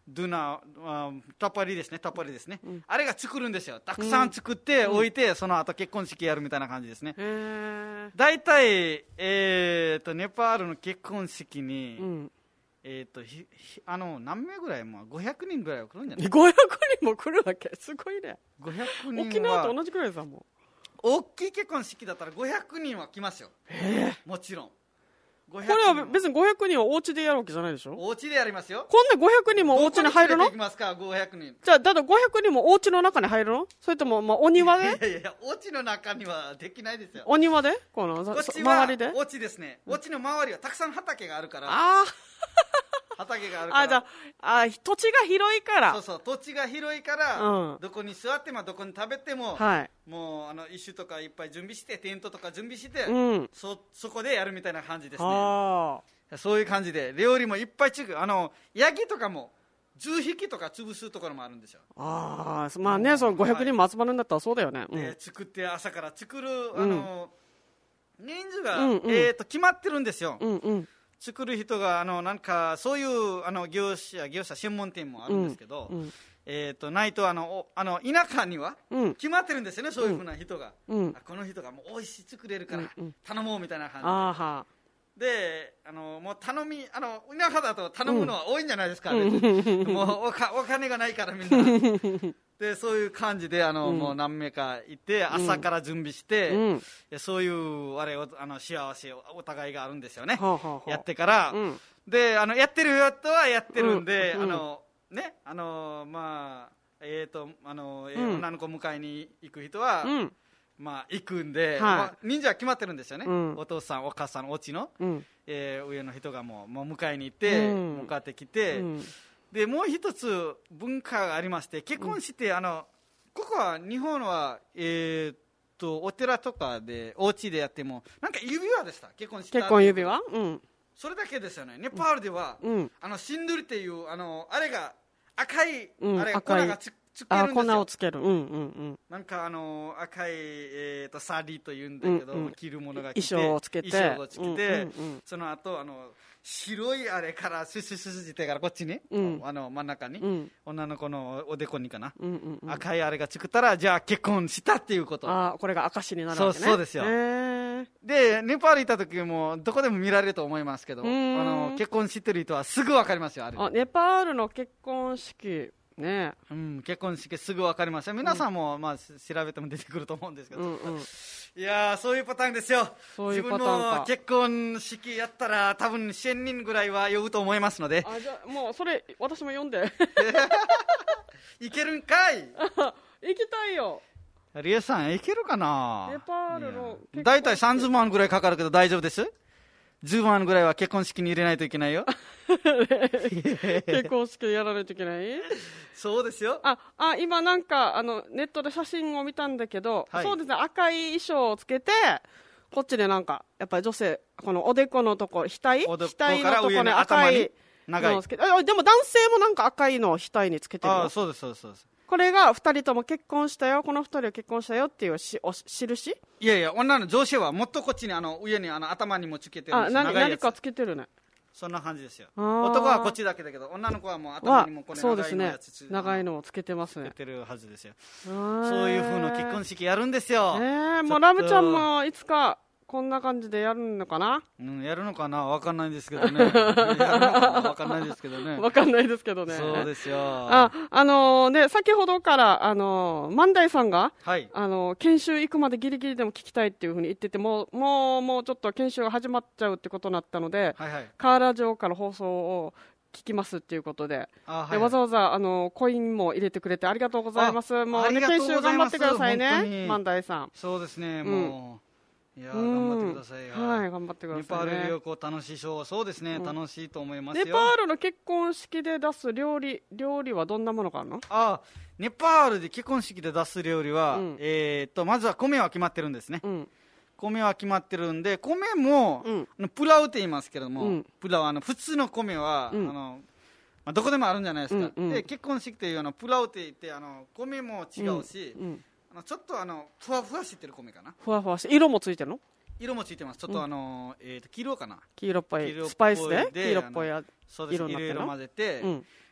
ドゥナタパリですねタパリですね、うん、あれが作るんですよ。たくさん作って置いて、うん、その後結婚式やるみたいな感じですね。だいたいえーとネパールの結婚式に、うん、えーとひあの何名ぐらいもごひゃくにんぐらいは来るんじゃない？ ごひゃくにんも来るわけ？すごいね。 ごひゃくにんは沖縄と同じくらいさもう大きい結婚式だったらごひゃくにんは来ますよ。もちろんこれは別にごひゃくにんはお家でやるわけじゃないでしょ。 お家でやりますよ。 こんなごひゃくにんもお家に入るの？ どこに連れて行きますかごひゃくにん。 じゃあだってごひゃくにんもお家の中に入るの？それともまあお庭で？ いやいやいやお家の中にはできないですよ。 お庭でこのこっち周りでお家ですね。お家の周りはたくさん畑があるから。 ああ畑があるから。 あじゃああ土地が広いから。 そうそう土地が広いから、うん、どこに座ってもどこに食べても、はい、もうあの石種とかいっぱい準備してテントとか準備して、うん、そそこでやるみたいな感じですね。あそういう感じで料理もいっぱいつくあのヤギとかもじゅっひきとか潰すところもあるんですよ。 ああまあねそのごひゃくにんも集まるんだったらそうだよね。 で、うん、作って朝から作るあの、うん、人数が、うんうん、えー、と決まってるんですよ。うんうん作る人があのなんかそういうあの業者業者専門店もあるんですけど、うんうん、えー、とないとあのあの田舎には決まってるんですよね、うん、そういうふうな人が、うん、この人がもう美味しい作れるから頼もうみたいな感じで、うんうん、であのもう頼みあの田舎だと頼むのは多いんじゃないですか、うん、もうおかお金がないからみんなでそういう感じであの、うん、もう何名かいて朝から準備して、うん、そういうあれをあの幸せをお互いがあるんですよね、はあはあ、やってから、うん、であのやってる人はやってるんで、うん、あのねあのまあえーとあの、うん、女の子迎えに行く人は、うんまあ、行くんで、はいまあ、人数は決まってるんですよね、うん、お父さんお母さんお家の、うんえー、上の人がもう、もう迎えに行って、うん、向かってきて、うんでもう一つ文化がありまして結婚して、うん、あのここは日本は、えー、っとお寺とかでお家でやってもなんか指輪でした結婚した結婚指輪、うん、 それだけですよね。ネパールでは、うん、あのシンドゥルっていうあのあれが赤い、うん、あれ粉がつつけるんですよ。 粉をつける、うんうんうん、 なんかあの赤い、えー、とサリーというんだけど、うんうん、着るものが着て衣装をつけて衣装をつけて、うんうんうん、その後あの白いあれからススススしてからこっちに、うん、あの真ん中に、うん、女の子のおでこにかな、うんうんうん、赤いあれがつくたらじゃあ結婚したっていうこと。 あこれが証になるわけね。 そうそうですよ。でネパール行った時もどこでも見られると思いますけどあの結婚してる人はすぐ分かりますよ。あれあネパールの結婚式ねうん、結婚式すぐ分かりますよ。皆さんも、うんまあ、調べても出てくると思うんですけど、うんうん、いやそういうパターンですよ。 そういうパターンか。 自分の結婚式やったら多分せんにんぐらいは呼ぶと思いますので。 あじゃあもうそれ私も呼んでいけるんかい行きたいよ。 リエさんいけるかな。 ネパールのだいたいさんじゅうまんぐらいかかるけど大丈夫です。じゅうまんぐらいは結婚式に入れないといけないよ結婚式でやらないといけないそうですよ。 ああ今なんかあのネットで写真を見たんだけど、はい、そうですね赤い衣装をつけてこっちでなんかやっぱり女性このおでこのとこ額額のところに赤いのをつけてあでも男性もなんか赤いのを額につけてるよ。 あそうですそうですそうです。 これがふたりとも結婚したよこのふたりは結婚したよっていうしお印。 いやいや女の女性はもっとこっちにあの上にあの頭にもつけてるんです。 あ 何, 何かつけてるね。 そんな感じですよ。男はこっちだけだけど女の子はもう頭にもこれ長いのやつつ、 ね、長いのをつけてますね。 つけてるはずですよ。そういう風の結婚式やるんですよ。 えー、もうラブちゃんもいつかこんな感じでやるのかな、 うん、やるのかな分かんないですけどねやるのかな分かんないですけどね分かんないですけどね。 そうですよ。 あ、あのー、ね先ほどからあのー、万代さんが、はい、あのー、研修行くまでギリギリでも聞きたいっていうふうに言っててもうもうもうちょっと研修が始まっちゃうってことになったので、はいはい、カーラジオから放送を聞きますっていうことで、あ、はいはい、でわざわざあのコインも入れてくれてありがとうございます。もうね研修頑張ってくださいね万代さん。 そうですね、もう、うんいや頑張ってくださいよ。 はい頑張ってください、ね、 ネパール旅行楽しそう。そうですね、うん、楽しいと思いますよ。 ネパールの結婚式で出す料理料理はどんなものがあるの？ あネパールで結婚式で出す料理は、うん、えー、っとまずは米は決まってるんですね、うん、米は決まってるんで米も、うん、プラウって言いますけれども、うん、プラウあの普通の米は、うん、あのまあ、どこでもあるんじゃないですか、うんうん、で結婚式というあのプラウって言ってあの米も違うし、うんうんあのちょっとあのふわふわしてる米かな。 ふわふわして色もついてるの？ 色もついてます。ちょっとあの、うん、えーと黄色かな。 黄色っぽいスパイスで黄色っぽい色になってるの。 そうです。いろいろ混ぜて、うん、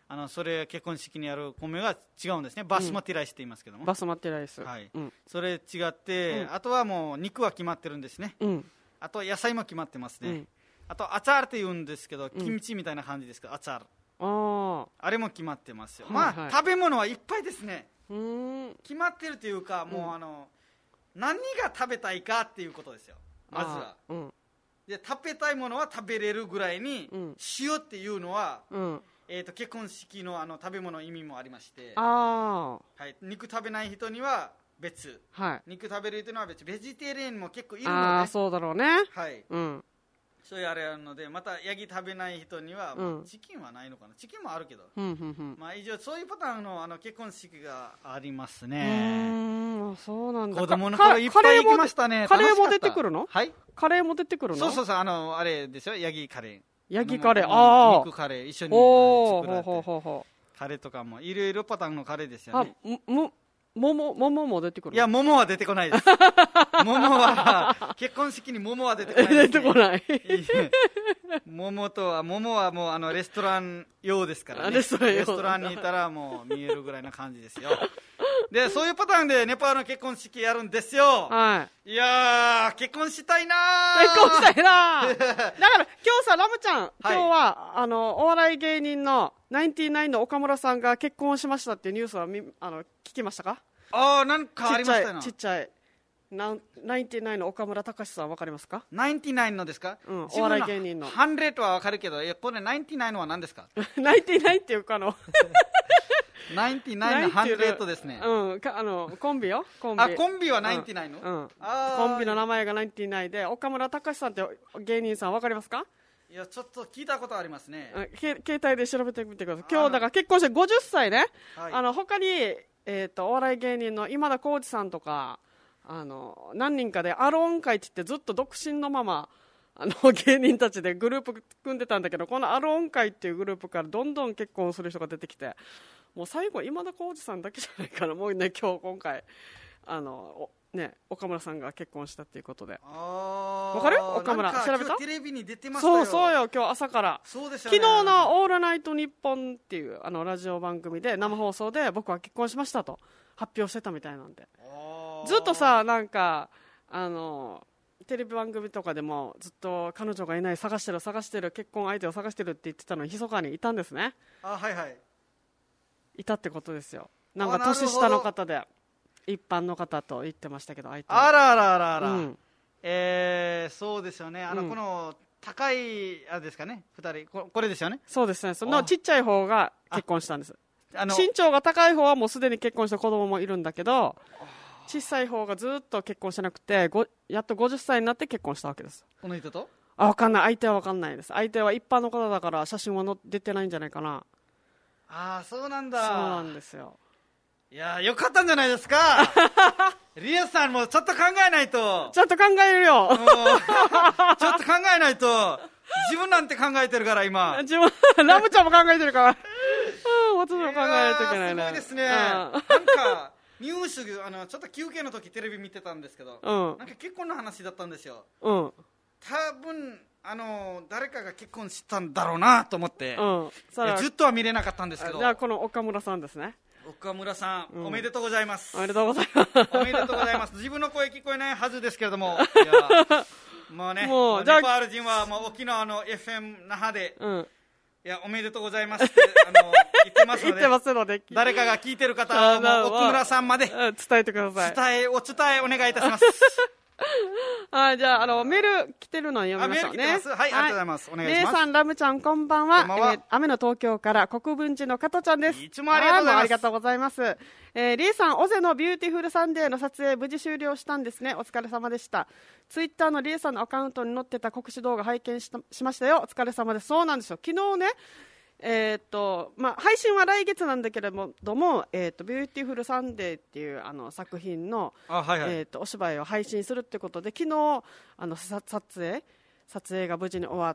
あのそれ結婚式にやる米が違うんですね。バスマティライスって言いますけども、 バスマティライス、 はい、 うん、 それ違って、うん、あとはもう肉は決まってるんですね、うん、あと野菜も決まってますね、うん、あとアチャールって言うんですけど、キムチみたいな感じですけど、アチャール、あ, あれも決まってますよ、はいはい、まあ食べ物はいっぱいですね。うーん、決まってるというか、もう、うん、あの何が食べたいかっていうことですよ、まずは、うん、で食べたいものは食べれるぐらいに、うん、塩っていうのは、うん、えー、と結婚式 の, あの食べ物の意味もありまして、あ、はい、肉食べない人には別、はい、肉食べる人には別、ベジタリアンも結構いるので、あ、 そうだろうね、 はい、うん、そういうあれあるので、またヤギ食べない人には、うん、まあ、チキンはないのかな、チキンもあるけど、うんうんうん、まあ、以上そういうパターン の, あの結婚式がありますね。 うーん、そうなんだ。 子供の頃いっぱい行きましたね。 カレーも出てくるの？ はい、 カレーも出てくるの？ そうそうそう、あのあれですよ、ヤギカレー、 ヤギカレー、ああ、 肉カレー一緒に作られて、ほうほうほうほう、カレーとかもいろいろパターンのカレーですよね。あ、 も桃、桃も出てくる？ いや、桃は出てこないです桃は結婚式に桃は出てこないです、ね、 出てこない桃とは、桃はもうあのレストラン用ですからね。レストラン用、レストランにいたらもう見えるぐらいな感じですよで、そういうパターンでネパールの結婚式やるんですよ。はい。いやー、結婚したいなー。 結婚したいなーだから今日さ、ラムちゃん、はい、今日はあのお笑い芸人のナインティナインの岡村さんが結婚しましたっていうニュースはみあの聞きましたか？ あー、なんかありましたな。 ちっちゃいナインティナインの岡村隆史さん分かりますか？ ナインティナインのですか？ うん、お笑い芸人のハンドレッドは分かるけど、いや、これナインティナインのは何ですか？ ナインティナインっていうかのナインティナインのハンドレッドですね。 うん、かあのコンビよ、コンビ。 あ、コンビはナインティナインの、うんうん、 あ、コンビの名前がナインティナインで、岡村隆史さんって芸人さん分かりますか？ いや、ちょっと聞いたことありますね。 け携帯で調べてみてください。今日だから結婚してごじゅっさいね、はい、あの他に、えー、とお笑い芸人の今田耕司さんとか、あの何人かでアローン会って言ってずっと独身のままあの芸人たちでグループ組んでたんだけど、このアローン会っていうグループからどんどん結婚する人が出てきて、もう最後今田耕司さんだけじゃないかな、もうね、今日今回あのね、岡村さんが結婚したっていうことで。あ、わかる？岡村調べた？ テレビに出てましたよ。 そうそうよ、今日朝から。 そうですよね。 昨日のオールナイトニッポンっていうあのラジオ番組で生放送で僕は結婚しましたと発表してたみたいなんで、ずっとさ、なんかあのテレビ番組とかでもずっと彼女がいない、探してる探してる、結婚相手を探してるって言ってたのに密かにいたんですね。 あ、はいはい、 いたってことですよ。なんか年下の方で一般の方と言ってましたけど、相手あらあらあらあら、うん、えー、そうですよね。あの、うん、この高いあれですかね、ふたり こ, これですよね。 そうですね。そのちっちゃい方が結婚したんです。あの身長が高い方はもうすでに結婚した子供もいるんだけど、小さい方がずっと結婚してなくて、ごやっとごじゅっさいになって結婚したわけです。 この人と？ あ、分かんない、相手は分かんないです。相手は一般の方だから写真はの出てないんじゃないかな。 ああ、そうなんだ。 そうなんですよ。 いや、よかったんじゃないですかリエさんもちょっと考えないと。 ちょっと考えるよちょっと考えないと。自分なんて考えてるから今。 自分ラムちゃんも考えてるから私も考えないといけないね。 すごいですね。なんかニュース、あのちょっと休憩の時テレビ見てたんですけど、うん、なんか結婚の話だったんですよ。うん、多分あの誰かが結婚したんだろうなと思って、うん、ずっとは見れなかったんですけど。 じゃあこの岡村さんですね。 岡村さん、うん、おめでとうございます。 おめでとうございますおめでとうございます。自分の声聞こえないはずですけれども、いやもうね、もうネパール人はもう沖縄の エフエム 那覇で、うん、いやおめでとうございますってあの言ってますので、言ってますので、誰かが聞いてる方はもう奥村さんまで伝えてください。 伝えお伝えお願いいたしますはい、じゃあ、あのメール来てるのを読みましょうね。 はい、ありがとうございます。お願いします。 レイさん、ラムちゃん、こんばんは。こんばんは。えー、雨の東京から国分寺の加藤ちゃんです。 いつもありがとうございます。 ありがとうございます。えー、レイさん、オゼのビューティフルサンデーの撮影無事終了したんですね。お疲れ様でした。ツイッターのレイさんのアカウントに載ってた告知動画拝見 し, しましたよ。お疲れ様です。そうなんですよ。昨日ね。えーとまあ、配信は来月なんだけれども、えーとビューティフルサンデーっていうあの作品の、はいはい、えーとお芝居を配信するってことで、昨日あの撮影撮影が無事に終わって、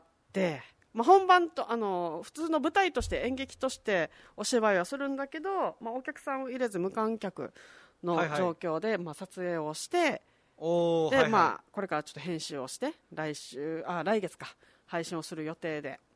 まあ、本番とあの普通の舞台として演劇としてお芝居はするんだけど、まあ、お客さんを入れず無観客の状況で、はいはい、まあ、撮影をしておで、はいはい、まあ、これからちょっと編集をして来週あ来月か配信をする予定で。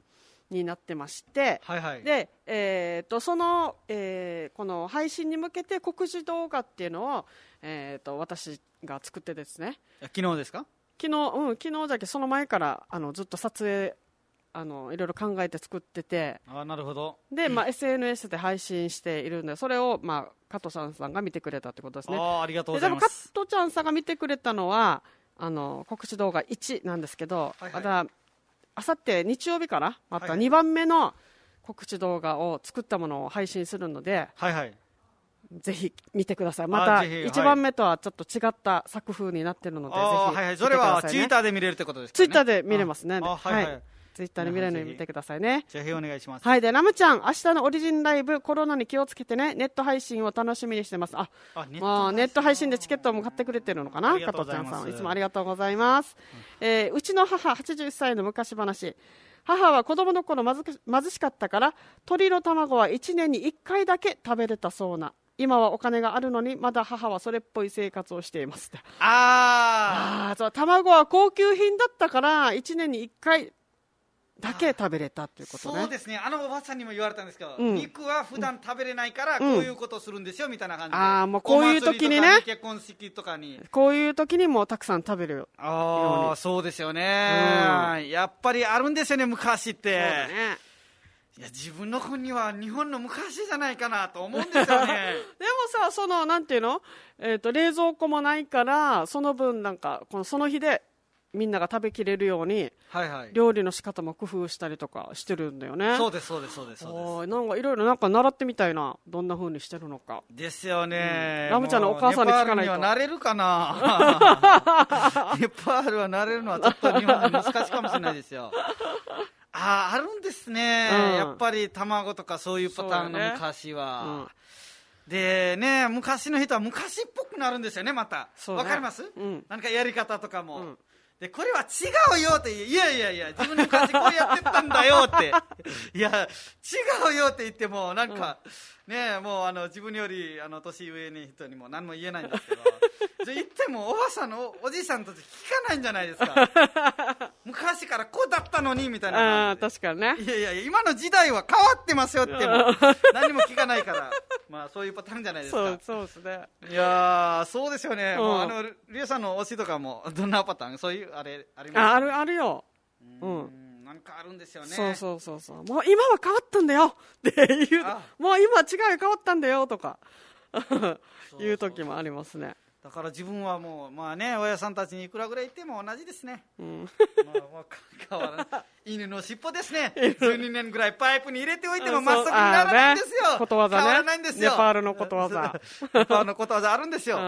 になってまして、 はいはい、 で、えー、とその、えー、この配信に向けて告示動画っていうのを、えー、と私が作ってですね。 昨日ですか？ 昨日、うん、昨日だけその前からあのずっと撮影あのいろいろ考えて作ってて、 あ、なるほど。 で、まあ、エスエヌエス で配信しているんで、それを、まあ、加藤さんさんが見てくれたってことですね。 あ、ありがとうございます。 ででも加藤ちゃんさんが見てくれたのはあの告知動画いちなんですけど、はいはい、またあさって日曜日からまたにばんめの告知動画を作ったものを配信するので、 はいはい、 ぜひ見てください。またいちばんめとはちょっと違った作風になっているので、ぜひ見てくださいね。 はいはい、それはツイッターで見れるってことですかね。 ツイッターで見れますね。 はいはい、 ツイッターで見れるので見てくださいね。 ぜひお願いします。 はい、でラムちゃん、明日のオリジンライブコロナに気をつけてね、ネット配信を楽しみにしてます。あ、あネット、まあ、ネット配信でチケットも買ってくれてるのかな、加藤ちゃんさん、いつもありがとうございます。うん、えー、うちの母はちじゅっさいの昔話。母は子供の頃まず貧しかったから鶏の卵はいちねんにいっかいだけ食べれたそうな。今はお金があるのにまだ母はそれっぽい生活をしています。ああ、そう、卵は高級品だったからいちねんにいっかいだけ食べれたっていうことね。 そうですね、あのおばさんにも言われたんですけど、うん、肉は普段食べれないからこういうことをするんですよ、うん、みたいな感じで。 ああ、もうこういう時にね、 結婚式とかにこういう時にもたくさん食べるように。 ああ、そうですよね、うん、やっぱりあるんですよね、昔って。そうだね。いや、自分の国は日本の昔じゃないかなと思うんですよね。 でもさ、そのなんていうの、えーと、冷蔵庫もないからその分なんかこのその日でみんなが食べきれるように、はいはい、料理の仕方も工夫したりとかしてるんだよね。 そうですそうですそうですそうです。 なんかいろいろなんか習ってみたいな、どんな風にしてるのか。 ですよね、うん、 ラムちゃんのお母さんに聞かないと。 ネパールにはなれるかな。ネパールはなれるのはちょっと日本で難しいかもしれないですよ。ああ、あるんですね、うん、やっぱり卵とかそういうパターンの昔は、ね、うん、でね、昔の人は昔っぽくなるんですよね、また。わ、ね、かります、うん、なんかやり方とかも、うん、でこれは違うよって、いやいやいや自分の昔こうやってたんだよっていや違うよって言ってもなんか、うん、ね、もうあの自分よりあの年上の人にも何も言えないんですけどじゃ言ってもおばさんの お, おじいさんたち聞かないんじゃないですか昔からこうだったのにみたいな感じで。 あ、確かにね。 いやいやいや、今の時代は変わってますよっても何も聞かないからまあそういうパターンじゃないですか。 そうそうですね。 いやそうですよね、うん、もうあのリュウさんの推しとかもどんなパターン、そういうあれありますか？ あ、あるあるよ。 うん、うん、なんかあるんですよね。 そうそうそうそう、もう今は変わったんだよっていう、もう今は違う変わったんだよとかいう時もありますね。 だから自分はもうまあね、親さんたちにいくらぐらい言っても同じですね。うん、まあまあ変わらない。犬の尻尾ですね。じゅうにねんぐらいパイプに入れておいてもまっすぐにならないんですよ。 ことわざね。 変わらないんですよ。 ネパールのことわざ。 ネパールのことわざあるんですよ。うん、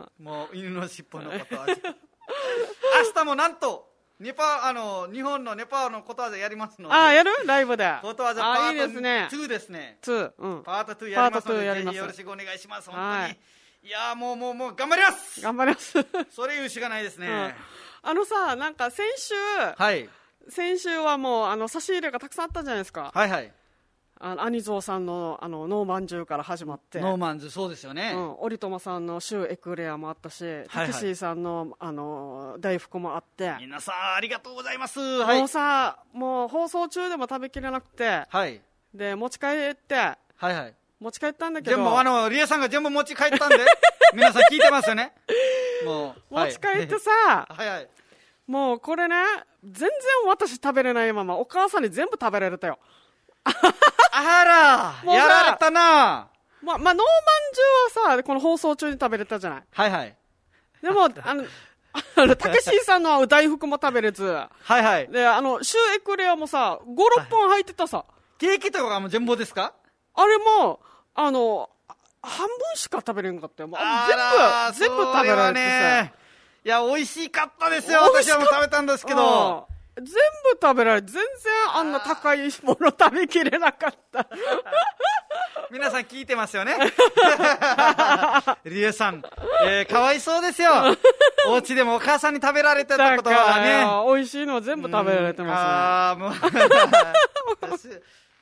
もう犬の尻尾のことわざ。明日もなんとネパあの日本のネパールのことわざやりますので。 ああ、やるライブで。 ことわざパートにですね。 ツー、うん、 パートにやりますので、ぜひよろしくお願いします。本当に。いやもうもうもう頑張ります頑張りますそれ言うしかないですね、うん、 あのさ、なんか先週、はい、先週はもうあの差し入れがたくさんあったじゃないですか。 はいはい、 あの兄蔵さんのあのノーマンジュから始まって、 ノーマンズ、そうですよね、 うん、オリトマさんのシューエクレアもあったし、タクシーさんの、あの大福もあって、 皆さんありがとうございます。 もうさ、もう放送中でも食べきれなくて、はい、で持ち帰って、はいはい、持ち帰ったんだけど、 でもあのリエさんが全部持ち帰ったんで皆さん聞いてますよねもう持ち帰ってさ、はい、はい、もうこれね、全然私食べれないままお母さんに全部食べられたよあらやられたな。 ま、まあ、ノーマンジュはさ、この放送中に食べれたじゃない。 はいはい。 でもあのたけしさんの大福も食べれず、はいはい、であのシューエクレアもさご、ろっぽん入ってたさ、はい、 ケーキとかも全部ですか？ あれもあの半分しか食べれんかったよ。もう全部全部食べられてさ、 いや美味しかったですよ。私はもう食べたんですけど、 全部食べられて、全然あんな高いもの食べきれなかった皆さん聞いてますよねリエさん、えー、かわいそうですよお家でもお母さんに食べられてたことはね、 美味しいの全部食べられてますね。ああもう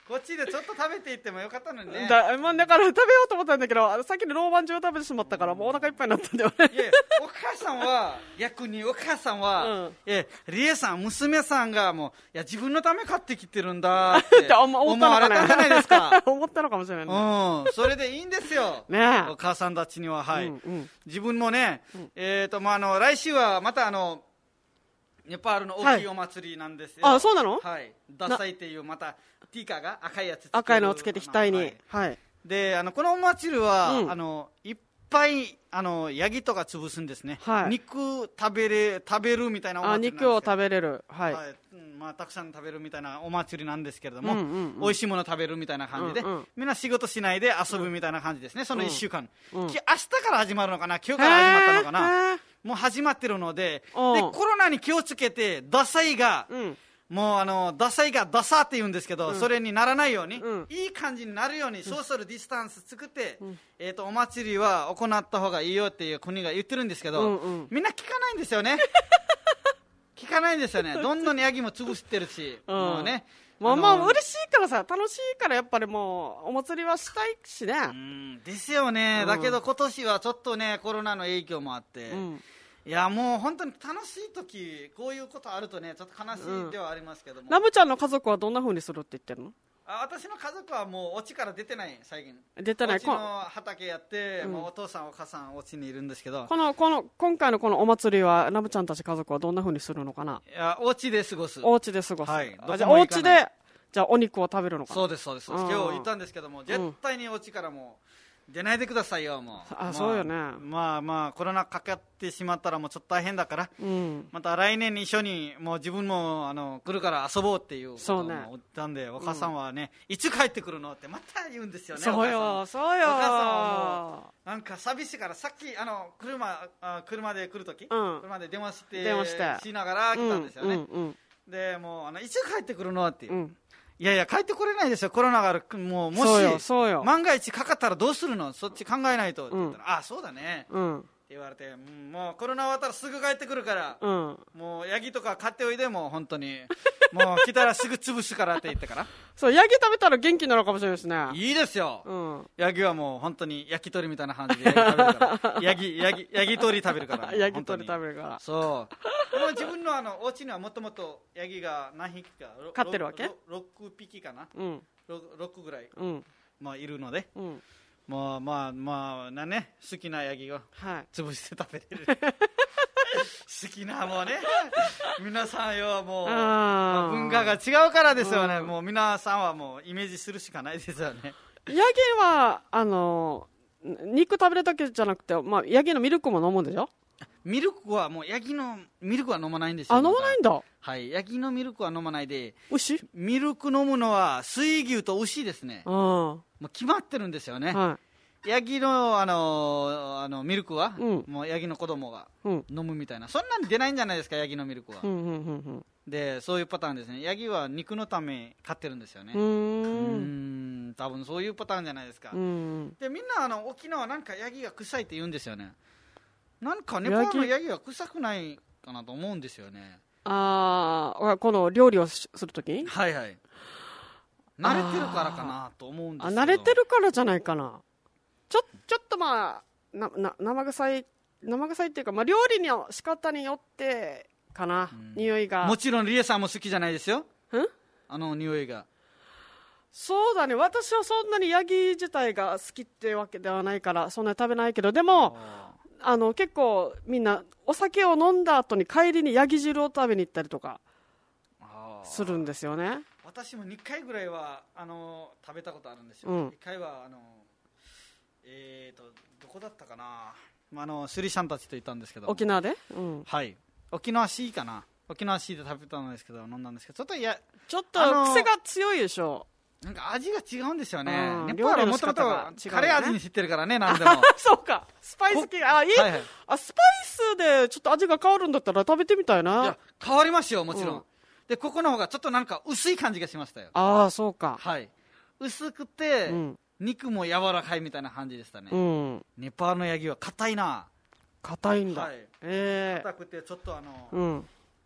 こっちでちょっと食べていってもよかったのにね。 だ、まあ、だから食べようと思ったんだけど、さっきのローマン中食べてしまったから、もうお腹いっぱいになったんだよね。 いや、お母さんは、逆にお母さんは、うん、え、リエさん、娘さんがもう、いや、自分のため買ってきてるんだって思われたんじゃないですか。 思ったのかもしれないね。 うん、それでいいんですよ。ねお母さんたちには、はい。うんうん、自分もね、うん、えっと、まあ、あの、来週はまたあの、ネパールの大きいお祭りなんですよ。 はい、あ、そうなの？ はい。ダサいっていう、また、ティーカーが赤いやつつける。 赤いのをつけて額に。はい。はい、 で、あの、このお祭りは、うん、あの、いっぱい、あの、ヤギとか潰すんですね。はい。肉食べれ、食べるみたいなお祭りなんですよ。 あ、肉を食べれる。はい。はい、 うん、まあ、たくさん食べるみたいなお祭りなんですけれども、うんうんうん、美味しいもの食べるみたいな感じで、うんうん、みんな仕事しないで遊ぶみたいな感じですね、うん、そのいっしゅうかん。うん、明日から始まるのかな、今日から始まったのかな。もう始まってるので、で、コロナに気をつけて、ダサいが、うん、もうあの、ダサいがダサって言うんですけど、うん、それにならないように、うん、いい感じになるように、ソーシャルディスタンス作って、うん、えっと、お祭りは行った方がいいよっていう国が言ってるんですけど、うんうん、みんな聞かないんですよね。聞かないんですよね。どんどんヤギも潰してるし、うん、もうね。 まあまあ嬉しいからさ、楽しいからやっぱりもうお祭りはしたいしね。 うんですよね、うん、だけど今年はちょっとねコロナの影響もあって、うん、いやもう本当に楽しい時こういうことあるとねちょっと悲しいではありますけども、うん、 ラムちゃんの家族はどんな風にするって言ってるの？ あ私の家族はもうお家から出てない最近出てない。 お家の畑やって、うん、もうお父さんお母さんお家にいるんですけど、 このこの今回のこのお祭りはラムちゃんたち家族はどんな風にするのかな？ いやお家で過ごす。 お家で過ごす。 はい。 じゃあお家でじゃあお肉を食べるのかな？ そうですそうです。今日言ったんですけども、絶対にお家からもう出ないでくださいよもう。 あ、 まあ、 そうよね。 まあまあコロナかかってしまったらもうちょっと大変だから、うん、また来年に一緒にもう自分もあの来るから遊ぼうっていうことを言ったんで、お母さんはね、うん、いつ帰ってくるのってまた言うんですよね。 そうよそうよ。 お母さんはもうなんか寂しいからさっきあの車あ車で来るとき、うん、車で電話して電話してしながら来たんですよね。うんうんうん、でもうあのいつ帰ってくるのっていう。うん、いやいや帰ってこれないですよコロナがある。もうもし万が一かかったらどうするのそっち考えないとって言ったら、うん、あそうだね、うん、って言われて、うん、もうコロナ終わったらすぐ帰ってくるから、うん、もうヤギとか買っておいでもう本当にもう来たらすぐ潰すからって言ってからそうヤギ食べたら元気になるかもしれないですね。 いいですよ、うん、ヤギはもう本当に焼き鳥みたいな感じでヤギ食べるからヤギヤギヤギ鳥食べるからヤギ鳥食べるからそうもう自分のあのお家にはもともとヤギが何匹か飼ってるわけろくぴきかな、うん、ろくぐらい、 うん、 まあいるので、うん、まあまあまあなね好きなヤギを潰して食べれる、はい、好きなもうね皆さんよもう、まあ、文化が違うからですよね。もう皆さんはもうイメージするしかないですよね。 ヤギはあの肉食べるだけじゃなくて、まあ、ヤギのミルクも飲むんでしょ？ ミルクはもうヤギのミルクは飲まないんですよ。 あ、飲まないんだ。 はい、ヤギのミルクは飲まないで、 牛ミルク飲むのは水牛と牛ですね。あもう決まってるんですよね。はい、ヤギのあのあのミルクは、うん、もうヤギの子供が飲むみたいな、うん、そんなに出ないんじゃないですかヤギのミルクは。うんうんうんうん、でそういうパターンですね。ヤギは肉のため飼ってるんですよね。うーん多分そういうパターンじゃないですか。うんでみんなあの沖縄なんかヤギが臭いって言うんですよね。なんかネパールのヤギは臭くないかなと思うんですよね。 ああこの料理をするときにはいはい慣れてるからかなと思うんですけど。 あ慣れてるからじゃないかな。ちょちょっとまあなな生臭い生臭いっていうか、まあ、料理の仕方によってかな、うん、匂いが。 もちろんリエさんも好きじゃないですよ。んあの匂いが。 そうだね私はそんなにヤギ自体が好きってわけではないからそんなに食べないけど、でもあの結構みんなお酒を飲んだ後に帰りにヤギ汁を食べに行ったりとかするんですよね。 私もにかいぐらいはあの食べたことあるんですよ。うん、いっかいはあのえーとどこだったかな、あのスリシャンたちといたんですけど沖縄で、うん、 はい沖縄市かな沖縄市で食べたんですけど飲んだんですけどちょっといやちょっと癖が強いでしょ。 なんか味が違うんですよね。ネパールはもともとカレー味に知ってるからね何でもそうかスパイス系あいい、はいはい、あスパイスでちょっと味が変わるんだったら食べてみたいな。いや変わりますよもちろん、うん、でここの方がちょっとなんか薄い感じがしましたよ。 ああそうかはい薄くて、うん、肉も柔らかいみたいな感じでしたね、うん、ネパールのヤギは硬いな。 硬いんだ、 はい、えー、硬くてちょっとあの、うん、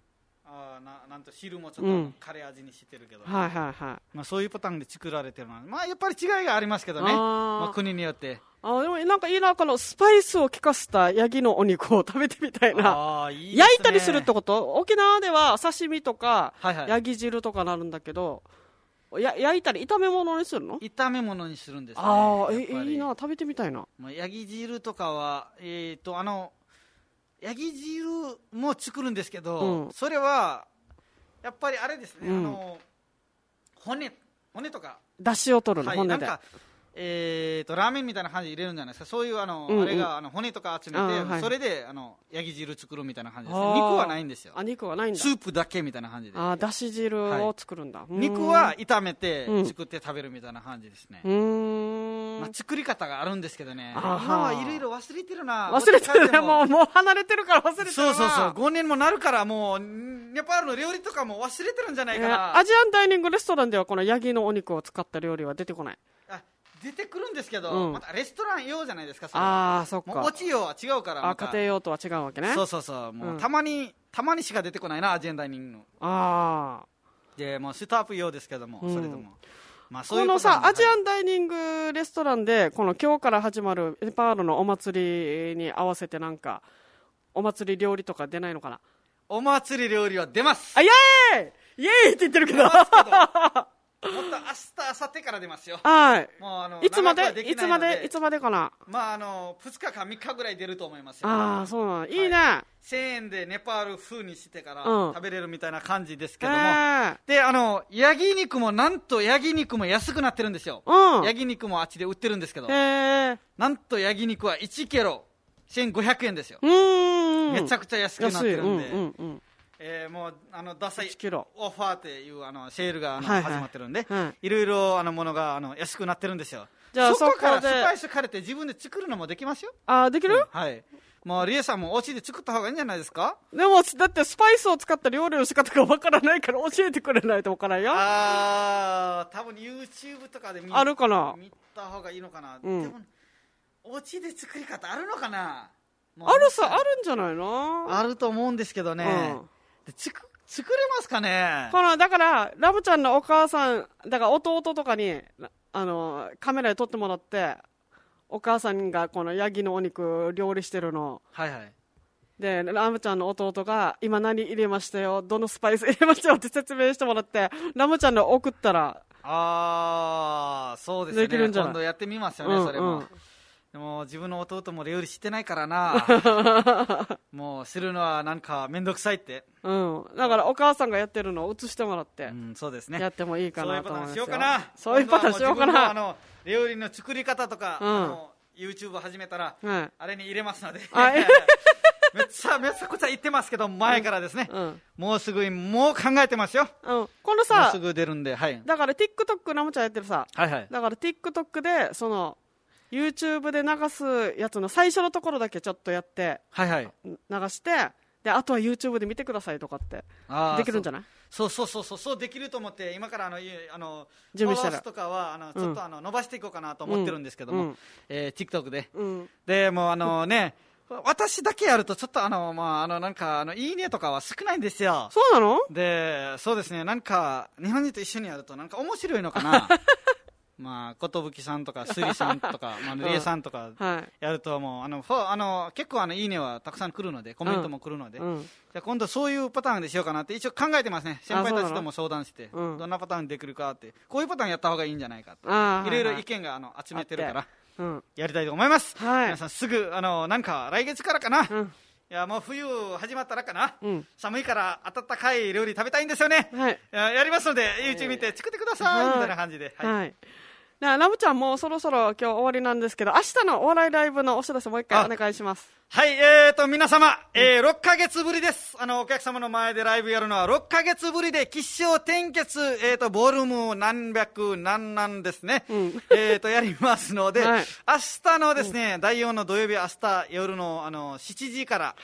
あななんと汁もちょっと、うん、カレー味にしてるけど、 はいはいはい、 まあ、そういうパターンで作られてるのは、まあ、やっぱり違いがありますけどね、あ、まあ、国によって。 あでもなんかいいな、このスパイスを効かせたヤギのお肉を食べてみたいな。 あいいですね、 焼いたりするってこと？沖縄では刺身とか、 はいはい、 ヤギ汁とかなるんだけど、や焼いたり炒め物にするの？ 炒め物にするんですね。 ああ、えいいな、食べてみたいな。 まあ、ヤギ汁とかは、えー、とあのヤギ汁も作るんですけど、うん、それはやっぱりあれですね、うん、あの骨骨とか出汁を取るの、はい、骨で。なんかえー、とラーメンみたいな感じで入れるんじゃないですか。そういうあの、うんうん、あれがあの骨とか集めて、はい、それであのヤギ汁作るみたいな感じですね。肉はないんですよ。 あ、肉はないんだ。 スープだけみたいな感じで。 あ、だし汁を作るんだ。はい、 肉は炒めて作って食べるみたいな感じですね。 うーん、 まあ、作り方があるんですけどね、今はいろいろ忘れてるな。 忘れてるね、もうもう離れてるから忘れてるな。 そうそうそう、ごねんもなるからもうネパールの料理とかも忘れてるんじゃないかな。えー、アジアンダイニングレストランではこのヤギのお肉を使った料理は出てこない？ あ、出てくるんですけど、うん、またレストラン用じゃないですか。それああ、そっか。 もうおち用は違うから。 あ、家庭用とは違うわけね。 そうそうそう、もう、うん、たまにたまにしか出てこないな、アジアンダイニングの。 ああ、 でもうスタッフ用ですけども、うん、それでも、まあ、そういうこのさ、アジアンダイニングレストランでこの今日から始まるネパールのお祭りに合わせてなんかお祭り料理とか出ないのかな？ お祭り料理は出ます。 あ、イエーイイエーイって言ってるけどもっと明日、明後日から出ますよ。 はい。 もうあのいつまでいつまでいつまでかな。 まああのふつかかみっかぐらい出ると思いますよ。 ああ、そうなの。いいね。 はい、せんえんでネパール風にしてから食べれるみたいな感じですけども、 えー、 であのヤギ肉もなんとヤギ肉も安くなってるんですよ。 うん、 ヤギ肉もあっちで売ってるんですけど、 えー、 なんとヤギ肉はいちキロせんごひゃくえんですよ。 うーん、 めちゃくちゃ安くなってるんで。 うんうんうん、 えー、もうあのダサいいちキロオファーっていうあのセールがあの、 はいはい、 始まってるんで、 はい、 いろいろあのものがあの安くなってるんですよ。 じゃあそこからスパイス借りて自分で作るのもできますよ。 あ、できる？ うん、はい。もうリエさんもお家で作った方がいいんじゃないですか？ でもだってスパイスを使った料理の仕方がわからないから教えてくれないとわからんよ。 あー、多分 YouTube とかで見あるかな、 見た方がいいのかな、 うん、 でもお家で作り方あるのかな。 あるさ、あるんじゃないの？ あると思うんですけどね、うん、で作作れますかね。 このだからラムちゃんのお母さんだから弟とかにあのカメラで撮ってもらってお母さんがこのヤギのお肉料理してるの、 はいはい、 でラムちゃんの弟が今何入れましたよ、どのスパイス入れましたよって説明してもらってラムちゃんに送ったら、 ああそうですね、 できるんじゃない？ 今度やってみますよね、うん、それも、うん、でも自分の弟も料理してないからなもうするのはなんか面倒くさいって、 うん、だからお母さんがやってるのを映してもらって、 うん、そうですね、 やってもいいかなと思いますよ。 そういうパターンしようかな。 そういうパターンしようかな。 あの料理の作り方とか、うん、あの YouTube 始めたら、はい、あれに入れますのでめっちゃめちゃくちゃ言ってますけど前からですね、うん、もうすぐもう考えてますよ、うん、 このさもうすぐ出るんで、はい、 だから TikTok ラムちゃんやってるさ、 はいはい、 だから TikTok でその YouTube で流すやつの最初のところだけちょっとやって、 はいはい、 流してであとは YouTube で見てくださいとかってできるんじゃない？ そうそうそうそうそうできると思って今からあのあの準備したらフォロワーとかはあのちょっとあの伸ばしていこうかなと思ってるんですけども、 うんえー、TikTok で、 うん、 でもうあのね私だけやるとちょっとあのまああのなんかあのいいねとかは少ないんですよ。 そうなの？ でそうですね、なんか日本人と一緒にやるとなんか面白いのかなまあ寿さんとかスリさんとかまあリエさんとかやるともうあのあの結構あのいいねはたくさん来るのでコメントも来るので、うん、じゃあ今度そういうパターンでしようかなって一応考えてますね。先輩たちとも相談して、うん、どんなパターンできるかってこういうパターンやった方がいいんじゃないかっていろいろ意見があの集めてるからうん、やりたいと思います、 はい、 皆さんすぐあのなんか来月からかな、うん、いやもう冬始まったらかな、うん、寒いから温かい料理食べたいんですよね、 はい、 や, やりますので YouTube 見て作ってください、はい、みたいな感じで、はいはい、ラムちゃんもうそろそろ今日終わりなんですけど明日のお笑いライブのお知らせもう一回お願いします。 はい、えーと皆様、えー、ろっかげつぶりです。あのお客様の前でライブやるのはろっかげつぶりで吉祥転結、えーとボリューム何百何なんですね、うん、えーとやりますので、はい、明日のですね、うん、だいよんの土曜日明日夜のあのしちじから、はい、え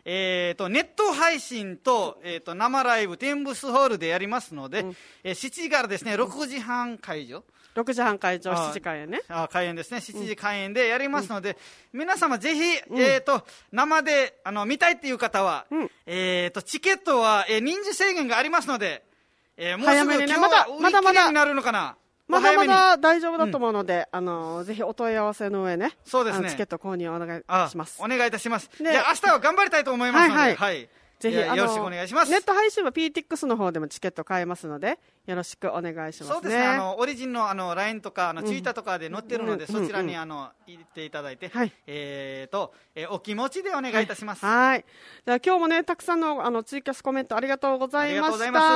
えー、とネット配信と、えー、と生ライブテンブスホールでやりますので、うん、えー、しちじからですねろくじはん会場、 ろくじはん会場、しちじ開演ね。 ああ開演ですね、しちじ開演でやりますので、うん、皆様ぜひ、うん、えー、と生であの見たいっていう方は、うん、えー、とチケットは、えー、人数制限がありますので、えー、もうすぐ今日は売り切れになるのかな。 まだまだ大丈夫だと思うので、うん、あのぜひお問い合わせの上ね、 そうですね、 チケット購入お願いします。 お願いいたします。じゃあ明日は頑張りたいと思いますので、はい、はいはい、ぜひよろしくお願いします。 ネット配信は ピーティックス の方でもチケット買えますので、よろしくお願いしますね。 そうですね、あのオリジンのあの ライン とかあのツイッターとかで載ってるので、うん、そちらにあの入れていただいて、はい、えーと、えー、お気持ちでお願いいたします。 はい、はい、じゃあ今日もねたくさんのあのツイキャスコメントありがとうございました。ありがとうございます。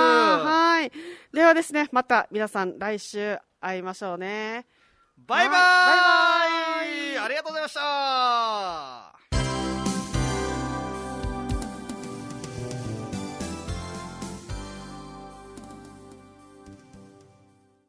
はい、ではですね、また皆さん来週会いましょうね。 バイバイ、バイバイ、ありがとうございました。